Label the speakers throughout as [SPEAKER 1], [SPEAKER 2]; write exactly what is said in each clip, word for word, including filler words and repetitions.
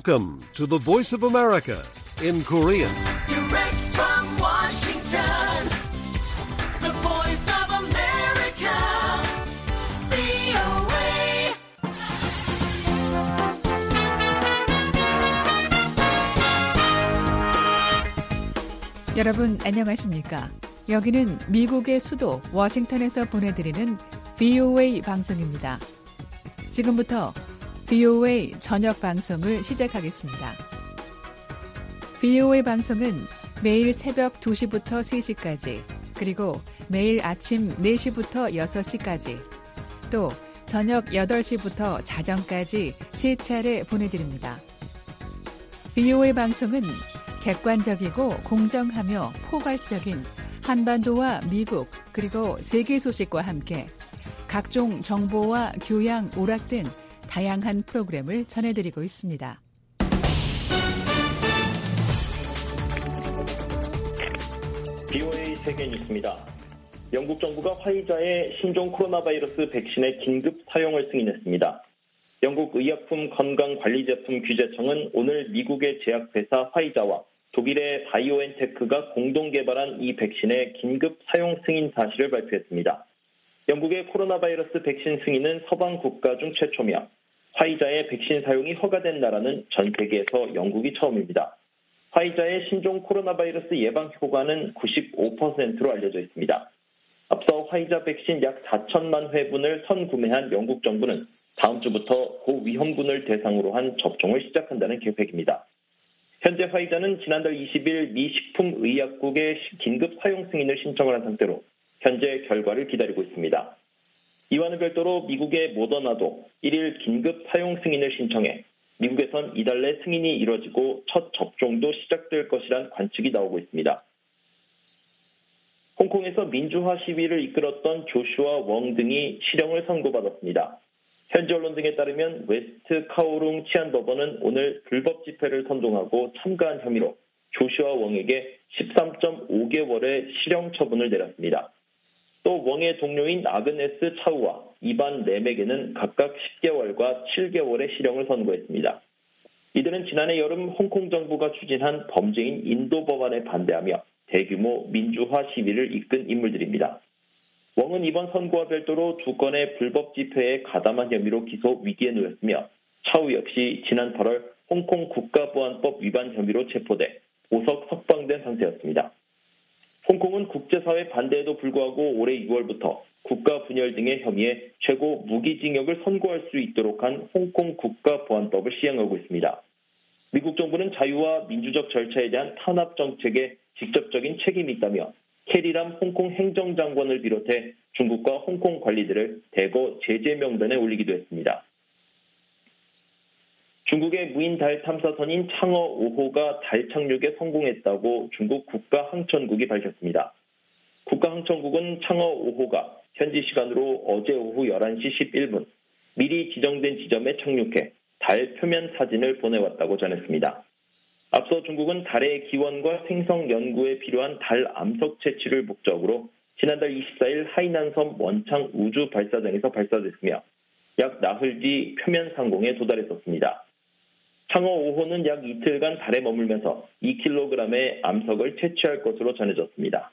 [SPEAKER 1] Welcome to the Voice of America in Korean.
[SPEAKER 2] Direct from Washington, the Voice of America, 브이오에이.
[SPEAKER 3] 여러분 안녕하십니까? 여기는 미국의 수도 워싱턴에서 보내드리는 브이오에이 방송입니다. 지금부터 브이오에이 저녁 방송을 시작하겠습니다. 브이오에이 방송은 매일 새벽 두 시부터 세 시까지, 그리고 매일 아침 네 시부터 여섯 시까지, 또 저녁 여덟 시부터 자정까지 세 차례 보내드립니다. 브이오에이 방송은 객관적이고 공정하며 포괄적인 한반도와 미국 그리고 세계 소식과 함께 각종 정보와 교양, 오락 등 다양한 프로그램을 전해드리고 있습니다.
[SPEAKER 4] 브이오에이 세계 뉴스입니다. 영국 정부가 화이자의 신종 코로나 바이러스 백신의 긴급 사용을 승인했습니다. 영국 의약품 건강관리제품 규제청은 오늘 미국의 제약회사 화이자와 독일의 바이오엔테크가 공동 개발한 이 백신의 긴급 사용 승인 사실을 발표했습니다. 영국의 코로나 바이러스 백신 승인은 서방 국가 중 최초며 화이자의 백신 사용이 허가된 나라는 전 세계에서 영국이 처음입니다. 화이자의 신종 코로나 바이러스 예방 효과는 구십오 퍼센트로 알려져 있습니다. 앞서 화이자 백신 약 사천만 회분을 선구매한 영국 정부는 다음 주부터 고위험군을 대상으로 한 접종을 시작한다는 계획입니다. 현재 화이자는 지난달 이십 일 미 식품의약국에 긴급 사용 승인을 신청을 한 상태로 현재 결과를 기다리고 있습니다. 이와는 별도로 미국의 모더나도 일 일 긴급 사용 승인을 신청해 미국에선 이달 내 승인이 이뤄지고 첫 접종도 시작될 것이란 관측이 나오고 있습니다. 홍콩에서 민주화 시위를 이끌었던 조슈아 웡 등이 실형을 선고받았습니다. 현지 언론 등에 따르면 웨스트 카오룽 치안법원은 오늘 불법 집회를 선동하고 참가한 혐의로 조슈아 웡에게 십삼 점 오 개월의 실형 처분을 내렸습니다. 또 웡의 동료인 아그네스 차우와 이반 램에게는 각각 십 개월과 칠 개월의 실형을 선고했습니다. 이들은 지난해 여름 홍콩 정부가 추진한 범죄인 인도 법안에 반대하며 대규모 민주화 시위를 이끈 인물들입니다. 웡은 이번 선고와 별도로 두 건의 불법 집회에 가담한 혐의로 기소 위기에 놓였으며 차우 역시 지난 팔월 홍콩 국가보안법 위반 혐의로 체포돼 보석 석방된 상태였습니다. 홍콩은 국제사회 반대에도 불구하고 올해 유월부터 국가 분열 등의 혐의에 최고 무기징역을 선고할 수 있도록 한 홍콩 국가보안법을 시행하고 있습니다. 미국 정부는 자유와 민주적 절차에 대한 탄압 정책에 직접적인 책임이 있다며 캐리람 홍콩 행정장관을 비롯해 중국과 홍콩 관리들을 대거 제재 명단에 올리기도 했습니다. 중국의 무인 달 탐사선인 창어 오 호가 달 착륙에 성공했다고 중국 국가항천국이 밝혔습니다. 국가항천국은 창어 오 호가 현지 시간으로 어제 오후 열한 시 십일 분 미리 지정된 지점에 착륙해 달 표면 사진을 보내왔다고 전했습니다. 앞서 중국은 달의 기원과 생성 연구에 필요한 달 암석 채취를 목적으로 지난달 이십사 일 하이난섬 원창 우주 발사장에서 발사됐으며 약 나흘 뒤 표면 상공에 도달했었습니다. 창어 오 호는 약 이틀간 달에 머물면서 이 킬로그램의 암석을 채취할 것으로 전해졌습니다.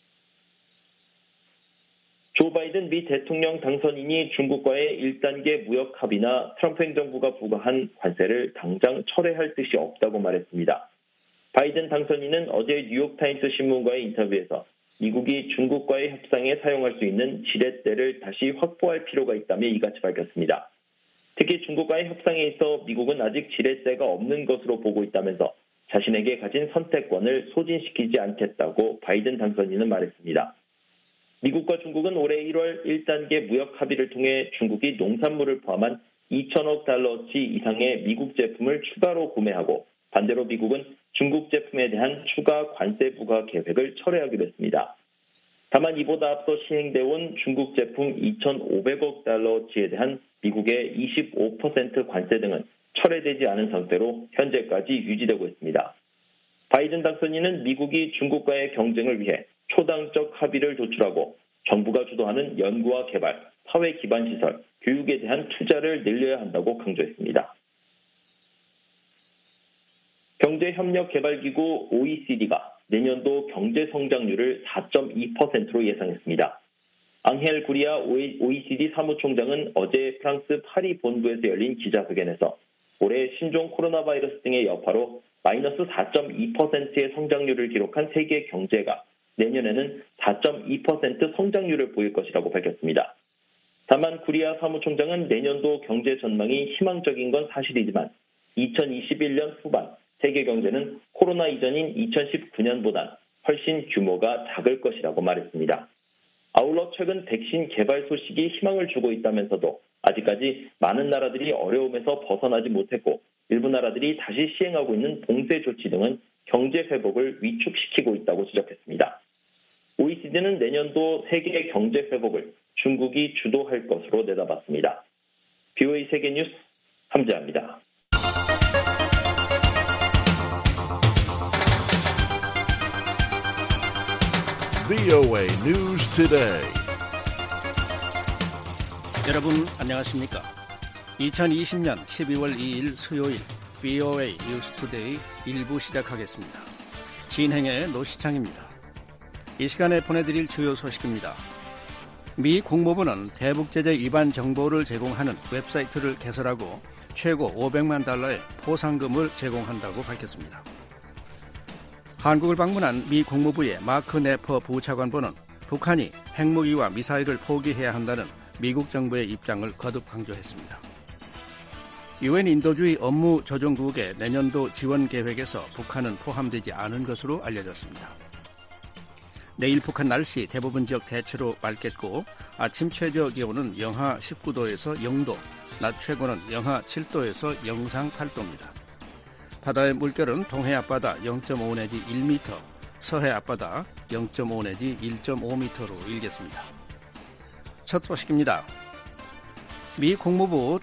[SPEAKER 4] 조 바이든 미 대통령 당선인이 중국과의 일 단계 무역 합의나 트럼프 행정부가 부과한 관세를 당장 철회할 뜻이 없다고 말했습니다. 바이든 당선인은 어제 뉴욕타임스 신문과의 인터뷰에서 미국이 중국과의 협상에 사용할 수 있는 지렛대를 다시 확보할 필요가 있다며 이같이 밝혔습니다. 특히 중국과의 협상에 있어 미국은 아직 지렛대가 없는 것으로 보고 있다면서 자신에게 가진 선택권을 소진시키지 않겠다고 바이든 당선인은 말했습니다. 미국과 중국은 올해 일월 일 단계 무역 합의를 통해 중국이 농산물을 포함한 이천억 달러치 이상의 미국 제품을 추가로 구매하고 반대로 미국은 중국 제품에 대한 추가 관세 부과 계획을 철회하기로 했습니다. 다만 이보다 앞서 시행되어 온 중국 제품 이천오백억 달러치에 대한 미국의 이십오 퍼센트 관세 등은 철회되지 않은 상태로 현재까지 유지되고 있습니다. 바이든 당선인은 미국이 중국과의 경쟁을 위해 초당적 합의를 도출하고 정부가 주도하는 연구와 개발, 사회 기반 시설, 교육에 대한 투자를 늘려야 한다고 강조했습니다. 경제협력개발기구 오이시디가 내년도 경제 성장률을 사 점 이 퍼센트로 예상했습니다. 앙헬 구리아 오이시디 사무총장은 어제 프랑스 파리 본부에서 열린 기자회견에서 올해 신종 코로나 바이러스 등의 여파로 마이너스 사 점 이 퍼센트의 성장률을 기록한 세계 경제가 내년에는 사 점 이 퍼센트 성장률을 보일 것이라고 밝혔습니다. 다만 구리아 사무총장은 내년도 경제 전망이 희망적인 건 사실이지만 이천이십일 년 후반 세계 경제는 코로나 이전인 이천십구 년보다 훨씬 규모가 작을 것이라고 말했습니다. 아울러 최근 백신 개발 소식이 희망을 주고 있다면서도 아직까지 많은 나라들이 어려움에서 벗어나지 못했고 일부 나라들이 다시 시행하고 있는 봉쇄 조치 등은 경제 회복을 위축시키고 있다고 지적했습니다. 오이시디는 내년도 세계 경제 회복을 중국이 주도할 것으로 내다봤습니다. 비오에이 세계뉴스 함재합니다.
[SPEAKER 1] 브이오에이 News Today.
[SPEAKER 5] 여러분 안녕하십니까? 이천이십 년 십이월 이일 수요일 브이오에이 뉴스 투데이 일 부 시작하겠습니다. 진행의 노시창입니다. 이 시간에 보내드릴 주요 소식입니다. 미 국무부는 대북제재 위반 정보를 제공하는 웹사이트를 개설하고 최고 오백만 달러의 포상금을 제공한다고 밝혔습니다. 한국을 방문한 미 국무부의 마크 네퍼 부차관보는 북한이 핵무기와 미사일을 포기해야 한다는 미국 정부의 입장을 거듭 강조했습니다. 유엔 인도주의 업무조정국의 내년도 지원 계획에서 북한은 포함되지 않은 것으로 알려졌습니다. 내일 북한 날씨 대부분 지역 대체로 맑겠고 아침 최저 기온은 영하 십구 도에서 영 도, 낮 최고는 영하 칠 도에서 영상 팔 도입니다. 바다의 물결은 동해 앞바다 영 점 오 내지 일 미터, 서해 앞바다 영 점 오 내지 일 점 오 미터로 일겠습니다. 첫 소식입니다. 미 국무부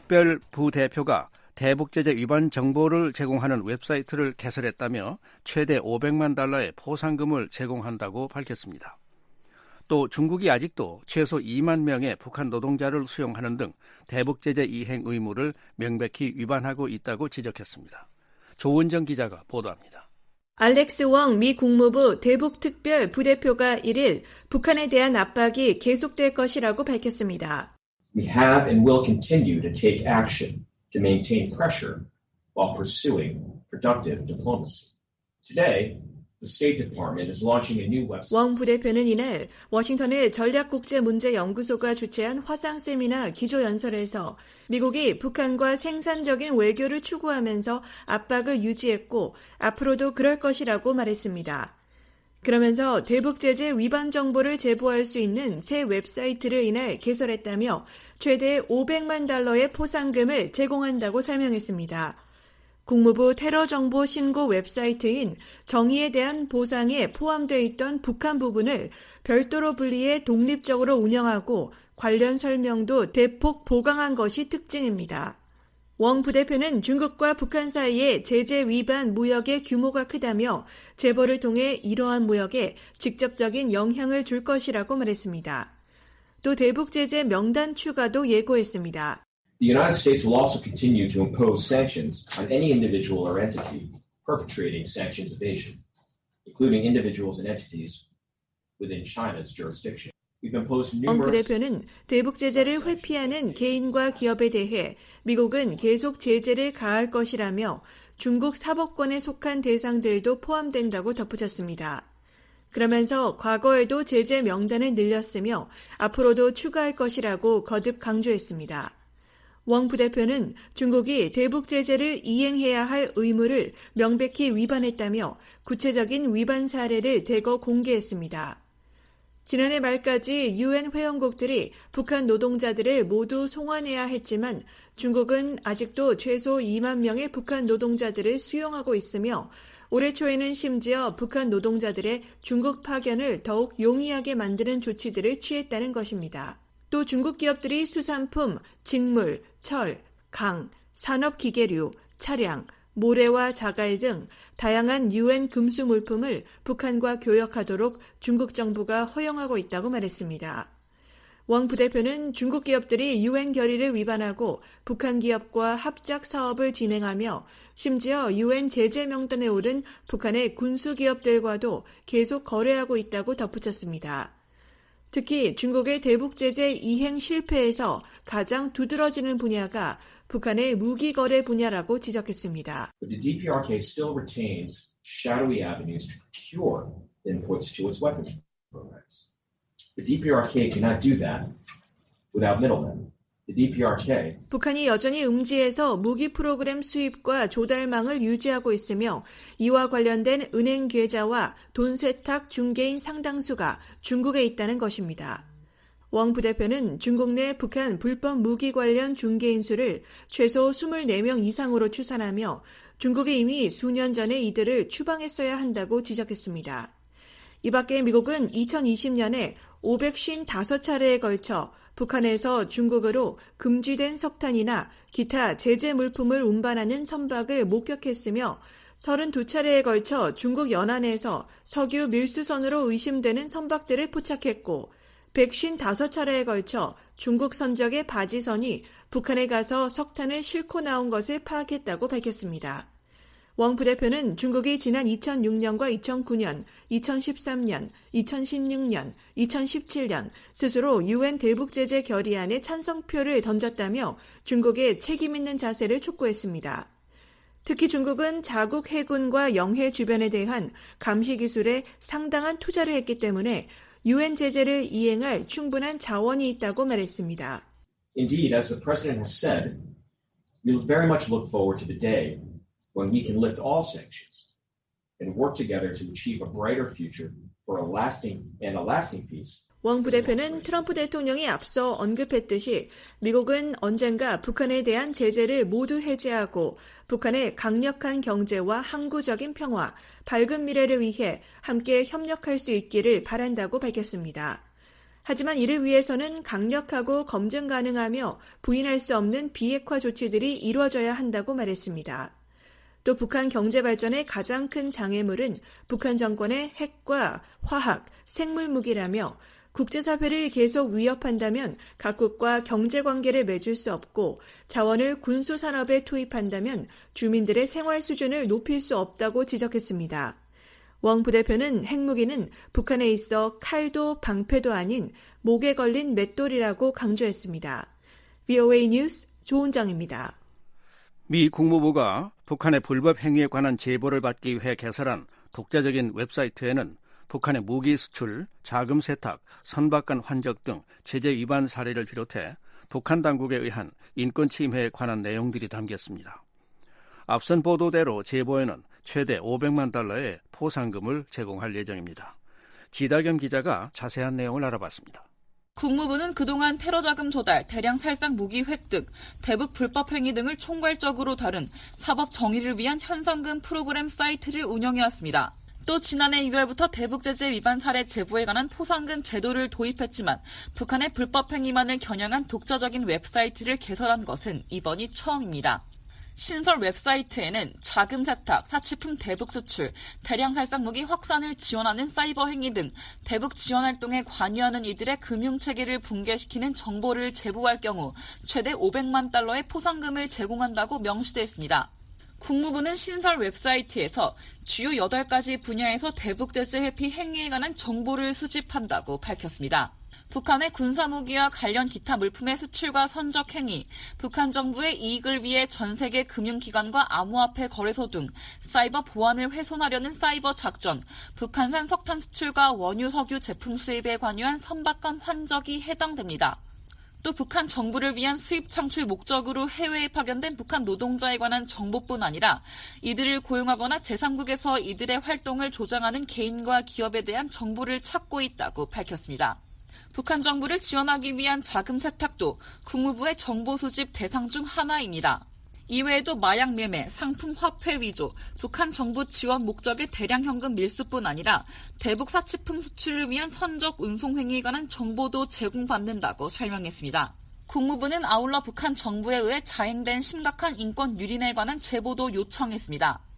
[SPEAKER 5] 대북특별부대표가 대북제재 위반 정보를 제공하는 웹사이트를 개설했다며 최대 오백만 달러의 포상금을 제공한다고 밝혔습니다. 또 중국이 아직도 최소 이만 명의 북한 노동자를 수용하는 등 대북제재 이행 의무를 명백히 위반하고 있다고 지적했습니다. 조은정 기자가 보도합니다.
[SPEAKER 6] 알렉스 웡 미 국무부 대북특별 부대표가 일일 북한에 대한 압박이 계속될 것이라고 밝혔습니다.
[SPEAKER 7] We have and will continue to take action to maintain pressure while pursuing productive diplomacy. Today, the State Department is launching a new website.
[SPEAKER 6] 웡 부대표는 이날 워싱턴의 전략국제문제연구소가 주최한 화상 세미나 기조연설에서 미국이 북한과 생산적인 외교를 추구하면서 압박을 유지했고 앞으로도 그럴 것이라고 말했습니다. 그러면서 대북제재 위반 정보를 제보할 수 있는 새 웹사이트를 이날 개설했다며 최대 오백만 달러의 포상금을 제공한다고 설명했습니다. 국무부 테러 정보 신고 웹사이트인 정의에 대한 보상에 포함되어 있던 북한 부분을 별도로 분리해 독립적으로 운영하고 관련 설명도 대폭 보강한 것이 특징입니다. 웡 부대표는 중국과 북한 사이의 제재 위반 무역의 규모가 크다며 제보를 통해 이러한 무역에 직접적인 영향을 줄 것이라고 말했습니다. 또 대북 제재 명단 추가도 예고했습니다.
[SPEAKER 7] The United States will also continue to impose sanctions on any individual or entity perpetrating sanctions evasion, including individuals and entities within China's jurisdiction.
[SPEAKER 6] 웡 부대표는 대북 제재를 회피하는 개인과 기업에 대해 미국은 계속 제재를 가할 것이라며 중국 사법권에 속한 대상들도 포함된다고 덧붙였습니다. 그러면서 과거에도 제재 명단을 늘렸으며 앞으로도 추가할 것이라고 거듭 강조했습니다. 웡 부대표는 중국이 대북 제재를 이행해야 할 의무를 명백히 위반했다며 구체적인 위반 사례를 대거 공개했습니다. 지난해 말까지 유엔 회원국들이 북한 노동자들을 모두 송환해야 했지만 중국은 아직도 최소 이만 명의 북한 노동자들을 수용하고 있으며 올해 초에는 심지어 북한 노동자들의 중국 파견을 더욱 용이하게 만드는 조치들을 취했다는 것입니다. 또 중국 기업들이 수산품, 직물, 철, 강, 산업기계류, 차량, 모래와 자갈 등 다양한 유엔 금수 물품을 북한과 교역하도록 중국 정부가 허용하고 있다고 말했습니다. 왕 부대표는 중국 기업들이 유엔 결의를 위반하고 북한 기업과 합작 사업을 진행하며 심지어 유엔 제재 명단에 오른 북한의 군수 기업들과도 계속 거래하고 있다고 덧붙였습니다. 특히 중국의 대북 제재 이행 실패에서 가장 두드러지는 분야가 북한의 무기 거래 분야라고 지적했습니다.
[SPEAKER 7] But the D P R K still retains shadowy avenues to procure inputs to its weapons programs. The D P R K cannot do that without middlemen. The D P R K
[SPEAKER 6] 북한이 여전히 음지에서 무기 프로그램 수입과 조달망을 유지하고 있으며 이와 관련된 은행 계좌와 돈 세탁 중개인 상당수가 중국에 있다는 것입니다. 왕 부대표는 중국 내 북한 불법 무기 관련 중개인 수를 최소 이십사 명 이상으로 추산하며 중국이 이미 수년 전에 이들을 추방했어야 한다고 지적했습니다. 이 밖에 미국은 이천이십 년에 오백오십오 차례에 걸쳐 북한에서 중국으로 금지된 석탄이나 기타 제재 물품을 운반하는 선박을 목격했으며 서른두 차례에 걸쳐 중국 연안에서 석유 밀수선으로 의심되는 선박들을 포착했고 백오십오 차례에 걸쳐 중국 선적의 바지선이 북한에 가서 석탄을 싣고 나온 것을 파악했다고 밝혔습니다. 왕 부대표는 중국이 지난 이천육 년과 이천구 년, 이천십삼 년, 이천십육 년, 이천십칠 년 스스로 유엔 대북제재 결의안에 찬성표를 던졌다며 중국의 책임있는 자세를 촉구했습니다. 특히 중국은 자국 해군과 영해 주변에 대한 감시 기술에 상당한 투자를 했기 때문에 유엔 제재를 이행할 충분한 자원이 있다고 말했습니다.
[SPEAKER 7] Indeed, as the President has said, we very much look forward to the day when we can lift all sanctions and work together to achieve a brighter future for a lasting and a lasting peace.
[SPEAKER 6] 왕 부대표는 트럼프 대통령이 앞서 언급했듯이 미국은 언젠가 북한에 대한 제재를 모두 해제하고 북한의 강력한 경제와 항구적인 평화, 밝은 미래를 위해 함께 협력할 수 있기를 바란다고 밝혔습니다. 하지만 이를 위해서는 강력하고 검증 가능하며 부인할 수 없는 비핵화 조치들이 이루어져야 한다고 말했습니다. 또 북한 경제 발전의 가장 큰 장애물은 북한 정권의 핵과 화학, 생물 무기라며 국제사회를 계속 위협한다면 각국과 경제관계를 맺을 수 없고 자원을 군수산업에 투입한다면 주민들의 생활 수준을 높일 수 없다고 지적했습니다. 왕 부대표는 핵무기는 북한에 있어 칼도 방패도 아닌 목에 걸린 맷돌이라고 강조했습니다. 브이오에이 뉴스 조은정입니다.
[SPEAKER 5] 미 국무부가 북한의 불법 행위에 관한 제보를 받기 위해 개설한 독자적인 웹사이트에는 북한의 무기 수출, 자금 세탁, 선박 간 환적 등 제재 위반 사례를 비롯해 북한 당국에 의한 인권 침해에 관한 내용들이 담겼습니다. 앞선 보도대로 제보에는 최대 오백만 달러의 포상금을 제공할 예정입니다. 지다겸 기자가 자세한 내용을 알아봤습니다.
[SPEAKER 8] 국무부는 그동안 테러 자금 조달, 대량 살상 무기 획득, 대북 불법 행위 등을 총괄적으로 다룬 사법 정의를 위한 현상금 프로그램 사이트를 운영해왔습니다. 또 지난해 유월부터 대북 제재 위반 사례 제보에 관한 포상금 제도를 도입했지만 북한의 불법 행위만을 겨냥한 독자적인 웹사이트를 개설한 것은 이번이 처음입니다. 신설 웹사이트에는 자금 세탁, 사치품 대북 수출, 대량 살상 무기 확산을 지원하는 사이버 행위 등 대북 지원 활동에 관여하는 이들의 금융체계를 붕괴시키는 정보를 제보할 경우 최대 오백만 달러의 포상금을 제공한다고 명시되어 있습니다. 국무부는 신설 웹사이트에서 주요 여덟 가지 분야에서 대북 제재 회피 행위에 관한 정보를 수집한다고 밝혔습니다. 북한의 군사무기와 관련 기타 물품의 수출과 선적 행위, 북한 정부의 이익을 위해 전 세계 금융기관과 암호화폐 거래소 등 사이버 보안을 훼손하려는 사이버 작전, 북한산 석탄 수출과 원유 석유 제품 수입에 관여한 선박 간 환적이 해당됩니다. 또 북한 정부를 위한 수입 창출 목적으로 해외에 파견된 북한 노동자에 관한 정보뿐 아니라 이들을 고용하거나 제삼국에서 이들의 활동을 조장하는 개인과 기업에 대한 정보를 찾고 있다고 밝혔습니다. 북한 정부를 지원하기 위한 자금 세탁도 국무부의 정보 수집 대상 중 하나입니다. 이외에도 마약 매매, 상품 화폐 위조, 북한 정부 지원 목적의 대량 현금 밀수뿐 아니라 대북 사치품 수출을 위한 선적 운송 행위에 관한 정보도 제공받는다고 설명했습니다. 국무부는 아울러 북한 정부에 의해 자행된 심각한 인권 유린에 관한 제보도 요청했습니다.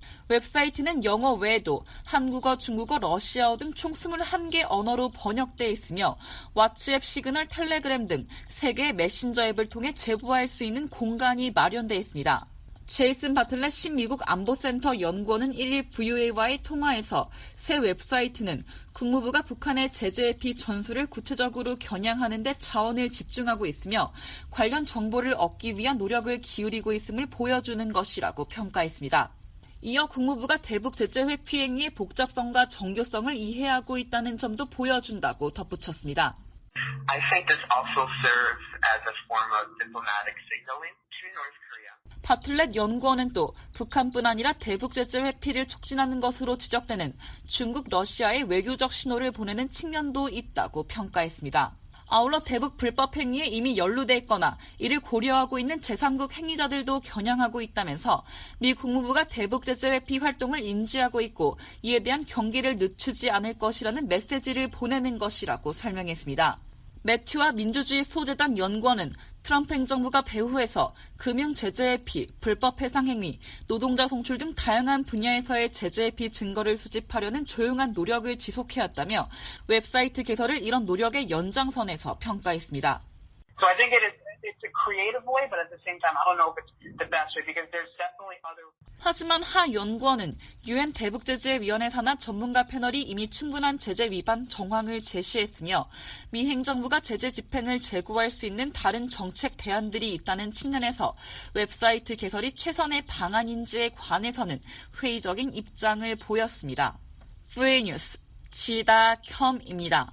[SPEAKER 8] 웹사이트는 영어 외에도 한국어, 중국어, 러시아어 등 총 이십일 개 언어로 번역돼 있으며 왓츠앱, 시그널, 텔레그램 등 세 개의 메신저 앱을 통해 제보할 수 있는 공간이 마련돼 있습니다. 제이슨 바틀렛 신미국 안보센터 연구원은 일 일 브이오에이와의 통화에서 새 웹사이트는 국무부가 북한의 제재의 비전술을 구체적으로 겨냥하는 데 자원을 집중하고 있으며 관련 정보를 얻기 위한 노력을 기울이고 있음을 보여주는 것이라고 평가했습니다. 이어 국무부가 대북 제재 회피 행위의 복잡성과 정교성을 이해하고 있다는 점도 보여준다고 덧붙였습니다.
[SPEAKER 9] I think this also serves as a form of diplomatic signaling to North Korea.
[SPEAKER 8] 바틀렛 연구원은 또 북한뿐 아니라 대북 제재 회피를 촉진하는 것으로 지적되는 중국, 러시아의 외교적 신호를 보내는 측면도 있다고 평가했습니다. 아울러 대북 불법 행위에 이미 연루돼 있거나 이를 고려하고 있는 제삼국 행위자들도 겨냥하고 있다면서 미 국무부가 대북 제재 회피 활동을 인지하고 있고 이에 대한 경계를 늦추지 않을 것이라는 메시지를 보내는 것이라고 설명했습니다. 매튜와 민주주의 소재당 연구원은 트럼프 행정부가 배후에서 금융 제재 회피, 불법 해상 행위, 노동자 송출 등 다양한 분야에서의 제재 회피 증거를 수집하려는 조용한 노력을 지속해왔다며 웹사이트 개설을 이런 노력의 연장선에서 평가했습니다.
[SPEAKER 9] So I think it is it's a creative way, but at the same time, I don't know if it's the best way because there's definitely other.
[SPEAKER 8] 하지만 하 연구원은 유엔 대북제재위원회 산하 전문가 패널이 이미 충분한 제재 위반 정황을 제시했으며 미 행정부가 제재 집행을 제고할 수 있는 다른 정책 대안들이 있다는 측면에서 웹사이트 개설이 최선의 방안인지에 관해서는 회의적인 입장을 보였습니다. 브이오에이 뉴스 지다켬입니다.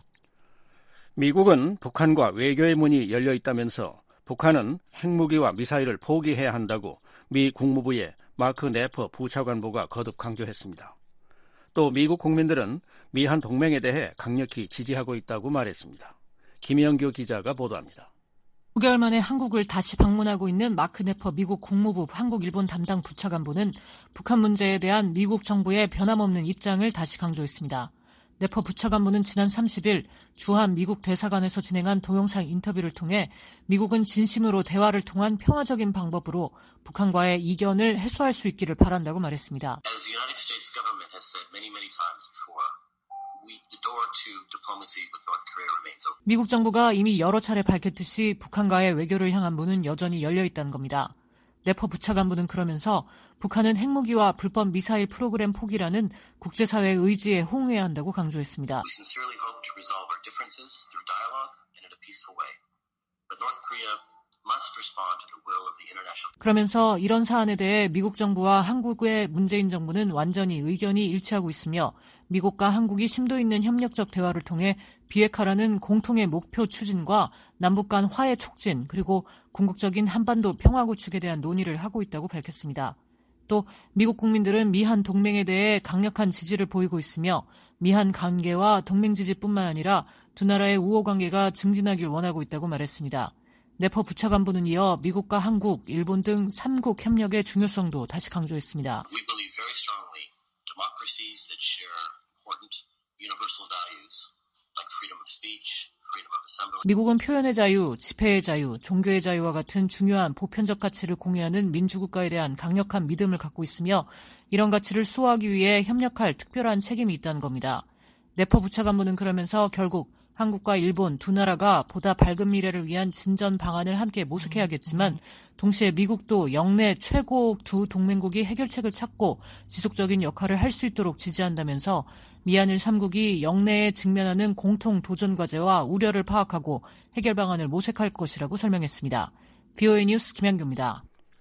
[SPEAKER 5] 미국은 북한과 외교의 문이 열려 있다면서 북한은 핵무기와 미사일을 포기해야 한다고 미 국무부의 마크 네퍼 부차관보가 거듭 강조했습니다. 또 미국 국민들은 미한 동맹에 대해 강력히 지지하고 있다고 말했습니다. 김영규 기자가 보도합니다.
[SPEAKER 10] 구 개월 만에 한국을 다시 방문하고 있는 마크 네퍼 미국 국무부 한국-일본 담당 부차관보는 북한 문제에 대한 미국 정부의 변함없는 입장을 다시 강조했습니다. 네퍼 부차관보는 지난 삼십 일 주한 미국 대사관에서 진행한 동영상 인터뷰를 통해 미국은 진심으로 대화를 통한 평화적인 방법으로 북한과의 이견을 해소할 수 있기를 바란다고 말했습니다. 미국 정부가 이미 여러 차례 밝혔듯이 북한과의 외교를 향한 문은 여전히 열려 있다는 겁니다. 네퍼 부차관보는 그러면서 북한은 핵무기와 불법 미사일 프로그램 포기라는 국제사회의 의지에 호응해야 한다고 강조했습니다. 그러면서 이런 사안에 대해 미국 정부와 한국의 문재인 정부는 완전히 의견이 일치하고 있으며 미국과 한국이 심도 있는 협력적 대화를 통해 비핵화라는 공통의 목표 추진과 남북 간 화해 촉진 그리고 궁극적인 한반도 평화 구축에 대한 논의를 하고 있다고 밝혔습니다. 또 미국 국민들은 미한 동맹에 대해 강력한 지지를 보이고 있으며 미한 관계와 동맹 지지뿐만 아니라 두 나라의 우호 관계가 증진하길 원하고 있다고 말했습니다. 네퍼 부차관보는 이어 미국과 한국, 일본 등 삼국 협력의 중요성도 다시 강조했습니다.
[SPEAKER 11] We believe very strongly democracies that share important universal values like freedom of speech, freedom of assembly.
[SPEAKER 10] 미국은 표현의 자유, 집회의 자유, 종교의 자유와 같은 중요한 보편적 가치를 공유하는 민주국가에 대한 강력한 믿음을 갖고 있으며 이런 가치를 수호하기 위해 협력할 특별한 책임이 있다는 겁니다. 네퍼 부차관보는 그러면서 결국 한국과 일본 두 나라가 보다 밝은 미래를 위한 진전 방안을 함께 모색해야겠지만 동시에 미국도 영내 최고 두 동맹국이 해결책을 찾고 지속적인 역할을 할 수 있도록 지지한다면서 미한일 삼국이 영내에 직면하는 공통 도전 과제와 우려를 파악하고 해결 방안을 모색할 것이라고 설명했습니다. 브이오에이 뉴스 김양규입니다.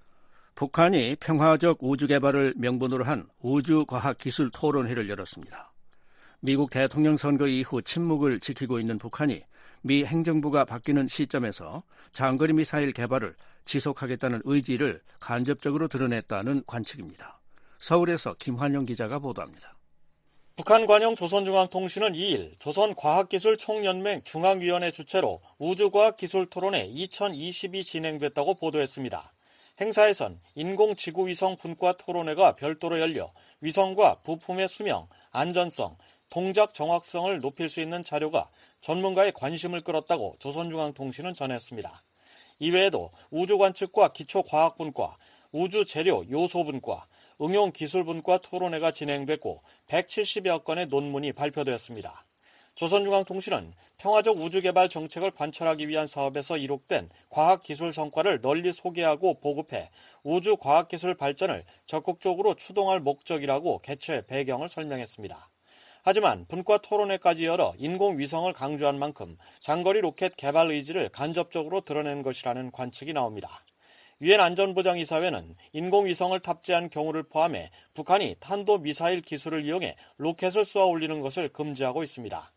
[SPEAKER 5] 북한이 평화적 우주 개발을 명분으로 한 우주과학기술 토론회를 열었습니다. 미국 대통령 선거 이후 침묵을 지키고 있는 북한이 미 행정부가 바뀌는 시점에서 장거리 미사일 개발을 지속하겠다는 의지를 간접적으로 드러냈다는 관측입니다. 서울에서 김환영 기자가 보도합니다.
[SPEAKER 12] 북한 관영 조선중앙통신은 이 일 조선과학기술총연맹 중앙위원회 주최로 우주과학기술토론회 이천이십이 진행됐다고 보도했습니다. 행사에선 인공지구위성 분과 토론회가 별도로 열려 위성과 부품의 수명, 안전성, 동작 정확성을 높일 수 있는 자료가 전문가의 관심을 끌었다고 조선중앙통신은 전했습니다. 이외에도 우주관측과 기초과학분과, 우주재료 요소분과, 응용 기술분과 토론회가 진행됐고 백칠십여 건의 논문이 발표되었습니다. 조선중앙통신은 평화적 우주개발 정책을 관철하기 위한 사업에서 이룩된 과학기술 성과를 널리 소개하고 보급해 우주 과학기술 발전을 적극적으로 추동할 목적이라고 개최 배경을 설명했습니다. 하지만 분과 토론회까지 열어 인공위성을 강조한 만큼 장거리 로켓 개발 의지를 간접적으로 드러낸 것이라는 관측이 나옵니다. 유엔 안전보장이사회는 인공위성을 탑재한 경우를 포함해 북한이 탄도미사일 기술을 이용해 로켓을 쏘아 올리는 것을 금지하고 있습니다.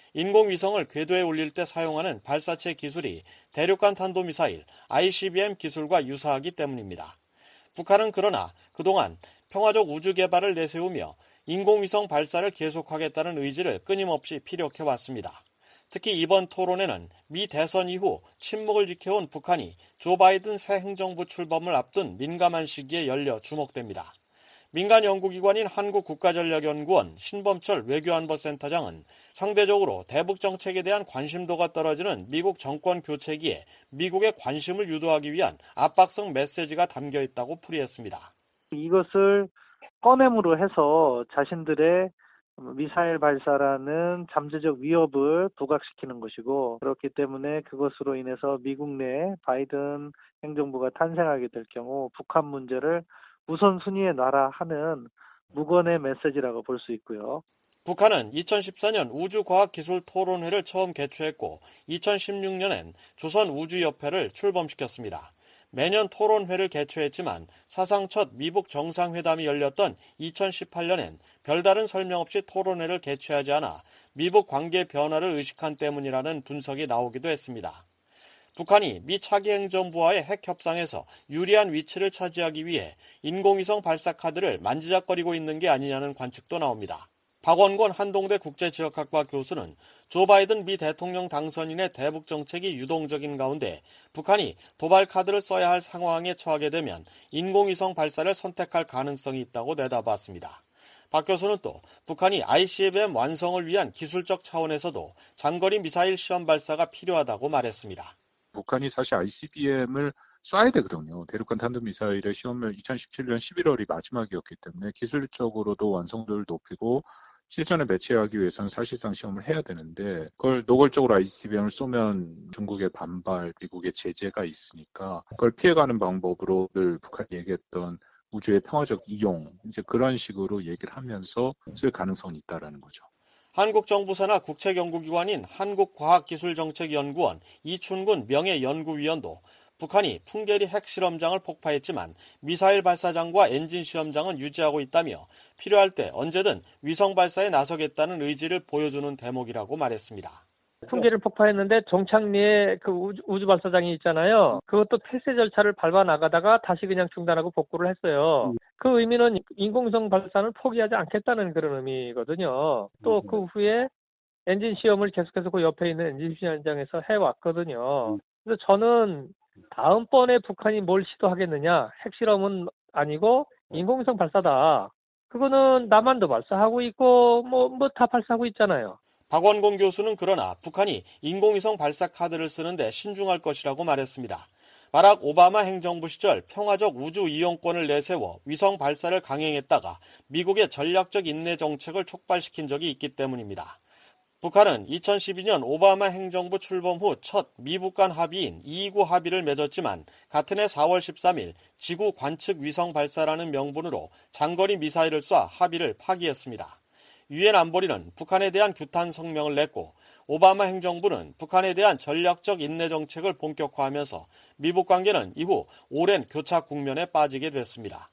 [SPEAKER 12] 인공위성을 궤도에 올릴 때 사용하는 발사체 기술이 대륙간 탄도미사일 아이씨비엠 기술과 유사하기 때문입니다. 북한은 그러나 그동안 평화적 우주 개발을 내세우며 인공위성 발사를 계속하겠다는 의지를 끊임없이 피력해왔습니다. 특히 이번 토론회는 미 대선 이후 침묵을 지켜온 북한이 조 바이든 새 행정부 출범을 앞둔 민감한 시기에 열려 주목됩니다. 민간 연구기관인 한국국가전략연구원 신범철 외교안보센터장은 상대적으로 대북 정책에 대한 관심도가 떨어지는 미국 정권 교체기에 미국의 관심을 유도하기 위한 압박성 메시지가 담겨 있다고 풀이했습니다.
[SPEAKER 13] 이것을 꺼냄으로 해서 자신들의 미사일 발사라는 잠재적 위협을 부각시키는 것이고, 그렇기 때문에 그것으로 인해서 미국 내 바이든 행정부가 탄생하게 될 경우 북한 문제를 우선순위에 놔라 하는 무건의 메시지라고 볼 수 있고요.
[SPEAKER 12] 북한은 이천십사 년 우주과학기술토론회를 처음 개최했고 이천십육 년엔 조선우주협회를 출범시켰습니다. 매년 토론회를 개최했지만 사상 첫 미북 정상회담이 열렸던 이천십팔 년엔 별다른 설명 없이 토론회를 개최하지 않아 미북 관계 변화를 의식한 때문이라는 분석이 나오기도 했습니다. 북한이 미 차기 행정부와의 핵 협상에서 유리한 위치를 차지하기 위해 인공위성 발사 카드를 만지작거리고 있는 게 아니냐는 관측도 나옵니다. 박원권 한동대 국제지역학과 교수는 조 바이든 미 대통령 당선인의 대북 정책이 유동적인 가운데 북한이 도발 카드를 써야 할 상황에 처하게 되면 인공위성 발사를 선택할 가능성이 있다고 내다봤습니다. 박 교수는 또 북한이 아이씨비엠 완성을 위한 기술적 차원에서도 장거리 미사일 시험 발사가 필요하다고 말했습니다.
[SPEAKER 14] 북한이 사실 아이씨비엠을 쏴야 되거든요. 대륙간 탄도미사일의 시험을 이천십칠 년 십일월이 마지막이었기 때문에 기술적으로도 완성도를 높이고 실전에 매치하기 위해서는 사실상 시험을 해야 되는데, 그걸 노골적으로 아이씨비엠을 쏘면 중국의 반발, 미국의 제재가 있으니까 그걸 피해가는 방법으로 늘 북한이 얘기했던 우주의 평화적 이용, 이제 그런 식으로 얘기를 하면서 쓸 가능성이 있다라는 거죠.
[SPEAKER 12] 한국 정부 산하 국책연구기관인 한국과학기술정책연구원 이춘근 명예연구위원도 북한이 풍계리 핵실험장을 폭파했지만 미사일 발사장과 엔진 시험장은 유지하고 있다며 필요할 때 언제든 위성 발사에 나서겠다는 의지를 보여주는 대목이라고 말했습니다.
[SPEAKER 13] 풍계를 폭파했는데 정착리에 그 우주, 우주 발사장이 있잖아요. 그것도 폐쇄 절차를 밟아 나가다가 다시 그냥 중단하고 복구를 했어요. 그 의미는 인공위성 발사는 포기하지 않겠다는 그런 의미거든요. 또 그 후에 엔진 시험을 계속해서 그 옆에 있는 엔진 시험장에서 해왔거든요. 그래서 저는 다음번에 북한이 뭘 시도하겠느냐, 핵실험은 아니고 인공위성 발사다. 그거는 남한도 발사하고 있고 뭐 뭐 다 발사하고 있잖아요.
[SPEAKER 12] 박원공 교수는 그러나 북한이 인공위성 발사 카드를 쓰는데 신중할 것이라고 말했습니다. 바락 오바마 행정부 시절 평화적 우주 이용권을 내세워 위성 발사를 강행했다가 미국의 전략적 인내 정책을 촉발시킨 적이 있기 때문입니다. 북한은 이천십이 년 오바마 행정부 출범 후 첫 미북 간 합의인 이이구 합의를 맺었지만 같은 해 사월 십삼일 지구 관측 위성 발사라는 명분으로 장거리 미사일을 쏴 합의를 파기했습니다. 유엔 안보리는 북한에 대한 규탄 성명을 냈고 오바마 행정부는 북한에 대한 전략적 인내 정책을 본격화하면서 미북 관계는 이후 오랜 교착 국면에 빠지게 됐습니다.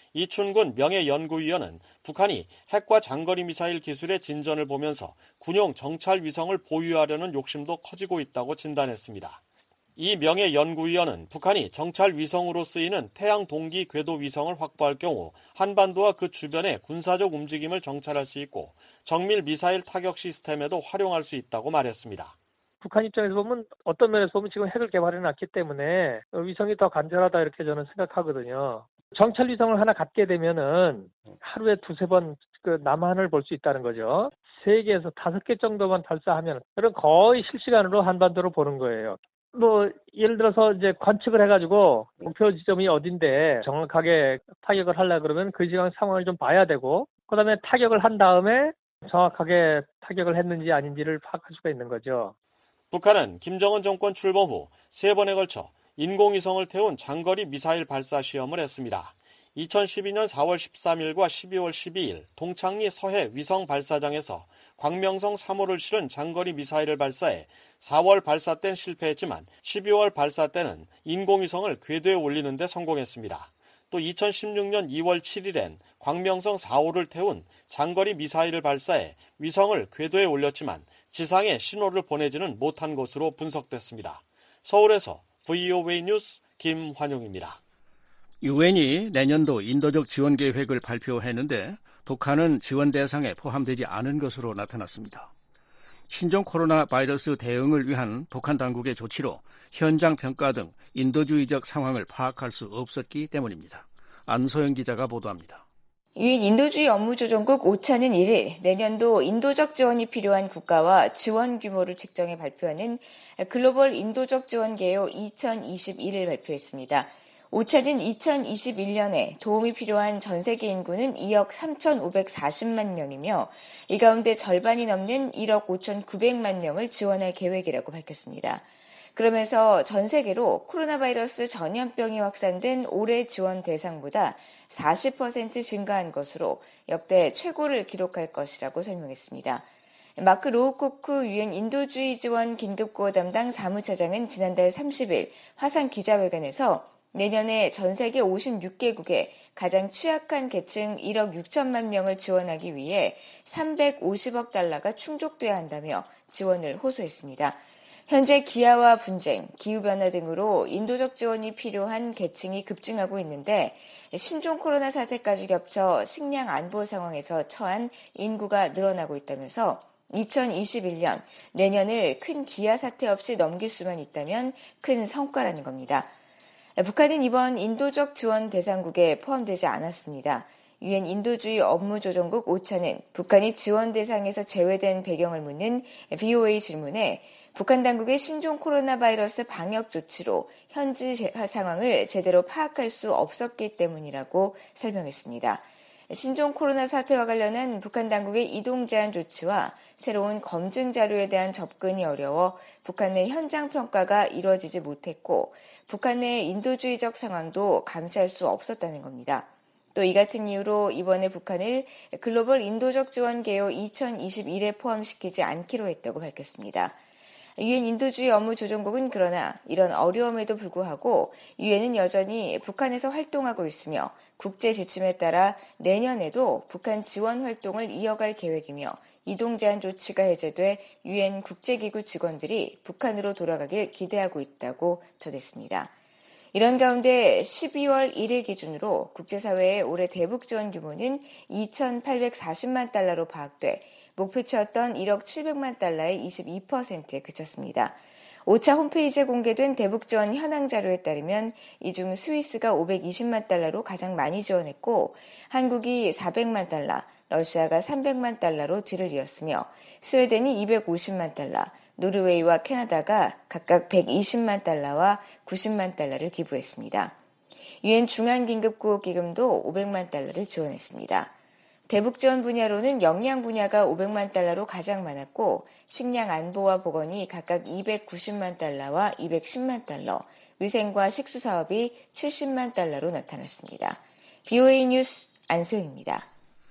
[SPEAKER 12] 이춘근 명예연구위원은 북한이 핵과 장거리 미사일 기술의 진전을 보면서 군용 정찰 위성을 보유하려는 욕심도 커지고 있다고 진단했습니다. 이 명예연구위원은 북한이 정찰 위성으로 쓰이는 태양 동기 궤도 위성을 확보할 경우 한반도와 그 주변의 군사적 움직임을 정찰할 수 있고 정밀 미사일 타격 시스템에도 활용할 수 있다고 말했습니다.
[SPEAKER 13] 북한 입장에서 보면 어떤 면에서 보면 지금 핵을 개발해놨기 때문에 위성이 더 간절하다 이렇게 저는 생각하거든요. 정찰 위성을 하나 갖게 되면은 하루에 두세 번 그 남한을 볼 수 있다는 거죠. 세 개에서 다섯 개 정도만 발사하면 그럼 거의 실시간으로 한반도를 보는 거예요. 뭐 예를 들어서 이제 관측을 해가지고 목표 지점이 어딘데 정확하게 타격을 하려 그러면 그 지방 상황을 좀 봐야 되고, 그다음에 타격을 한 다음에 정확하게 타격을 했는지 아닌지를 파악할 수가 있는 거죠.
[SPEAKER 12] 북한은 김정은 정권 출범 후 세 번에 걸쳐 인공위성을 태운 장거리 미사일 발사 시험을 했습니다. 이천십이 년 사월 십삼일과 십이월 십이일 동창리 서해 위성 발사장에서 광명성 삼 호를 실은 장거리 미사일을 발사해 사월 발사 때는 실패했지만 십이월 발사 때는 인공위성을 궤도에 올리는 데 성공했습니다. 또 이천십육 년 이월 칠일엔 광명성 사 호를 태운 장거리 미사일을 발사해 위성을 궤도에 올렸지만 지상에 신호를 보내지는 못한 것으로 분석됐습니다. 서울에서 브이오에이 뉴스 김환용입니다.
[SPEAKER 5] 유엔이 내년도 인도적 지원 계획을 발표했는데 북한은 지원 대상에 포함되지 않은 것으로 나타났습니다. 신종 코로나 바이러스 대응을 위한 북한 당국의 조치로 현장 평가 등 인도주의적 상황을 파악할 수 없었기 때문입니다. 안소영 기자가 보도합니다.
[SPEAKER 15] 유엔 인도주의 업무조정국 오차는 일일 내년도 인도적 지원이 필요한 국가와 지원 규모를 측정해 발표하는 글로벌 인도적 지원 개요 이천이십일을 발표했습니다. 오차는 이천이십일 년에 도움이 필요한 전 세계 인구는 이억 삼천오백사십만 명이며 이 가운데 절반이 넘는 일억 오천구백만 명을 지원할 계획이라고 밝혔습니다. 그러면서 전 세계로 코로나 바이러스 전염병이 확산된 올해 지원 대상보다 사십 퍼센트 증가한 것으로 역대 최고를 기록할 것이라고 설명했습니다. 마크 로우코크 유엔 인도주의 지원 긴급구호 담당 사무차장은 지난달 삼십일 화상 기자회견에서 내년에 전 세계 오십육 개국에 가장 취약한 계층 일억 육천만 명을 지원하기 위해 삼백오십억 달러가 충족돼야 한다며 지원을 호소했습니다. 현재 기아와 분쟁, 기후변화 등으로 인도적 지원이 필요한 계층이 급증하고 있는데 신종 코로나 사태까지 겹쳐 식량 안보 상황에서 처한 인구가 늘어나고 있다면서 이천이십일 년 내년을 큰 기아 사태 없이 넘길 수만 있다면 큰 성과라는 겁니다. 북한은 이번 인도적 지원 대상국에 포함되지 않았습니다. 유엔 인도주의 업무조정국 오차는 북한이 지원 대상에서 제외된 배경을 묻는 브이오에이 질문에 북한 당국의 신종 코로나 바이러스 방역 조치로 현지 상황을 제대로 파악할 수 없었기 때문이라고 설명했습니다. 신종 코로나 사태와 관련한 북한 당국의 이동 제한 조치와 새로운 검증 자료에 대한 접근이 어려워 북한 내 현장 평가가 이루어지지 못했고 북한 내 인도주의적 상황도 감시할 수 없었다는 겁니다. 또 이 같은 이유로 이번에 북한을 글로벌 인도적 지원 개요 이천이십일에 포함시키지 않기로 했다고 밝혔습니다. 유엔 인도주의 업무조정국은 그러나 이런 어려움에도 불구하고 유엔은 여전히 북한에서 활동하고 있으며 국제 지침에 따라 내년에도 북한 지원 활동을 이어갈 계획이며 이동 제한 조치가 해제돼 유엔 국제기구 직원들이 북한으로 돌아가길 기대하고 있다고 전했습니다. 이런 가운데 십이월 일일 기준으로 국제사회의 올해 대북 지원 규모는 이천팔백사십만 달러로 파악돼 목표치였던 일억 칠백만 달러의 이십이 퍼센트에 그쳤습니다. 오차 홈페이지에 공개된 대북 지원 현황 자료에 따르면 이 중 스위스가 오백이십만 달러로 가장 많이 지원했고 한국이 사백만 달러, 러시아가 삼백만 달러로 뒤를 이었으며 스웨덴이 이백오십만 달러, 노르웨이와 캐나다가 각각 백이십만 달러와 구십만 달러를 기부했습니다. 유엔 중앙긴급구호기금도 오백만 달러를 지원했습니다. 대북 지원 분야로는 영양 분야가 오백만 달러로 가장 많았고 식량 안보와 보건이 각각 이백구십만 달러와 이백십만 달러, 위생과 식수 사업이 칠십만 달러로 나타났습니다. 브이오에이 뉴스 안소영입니다.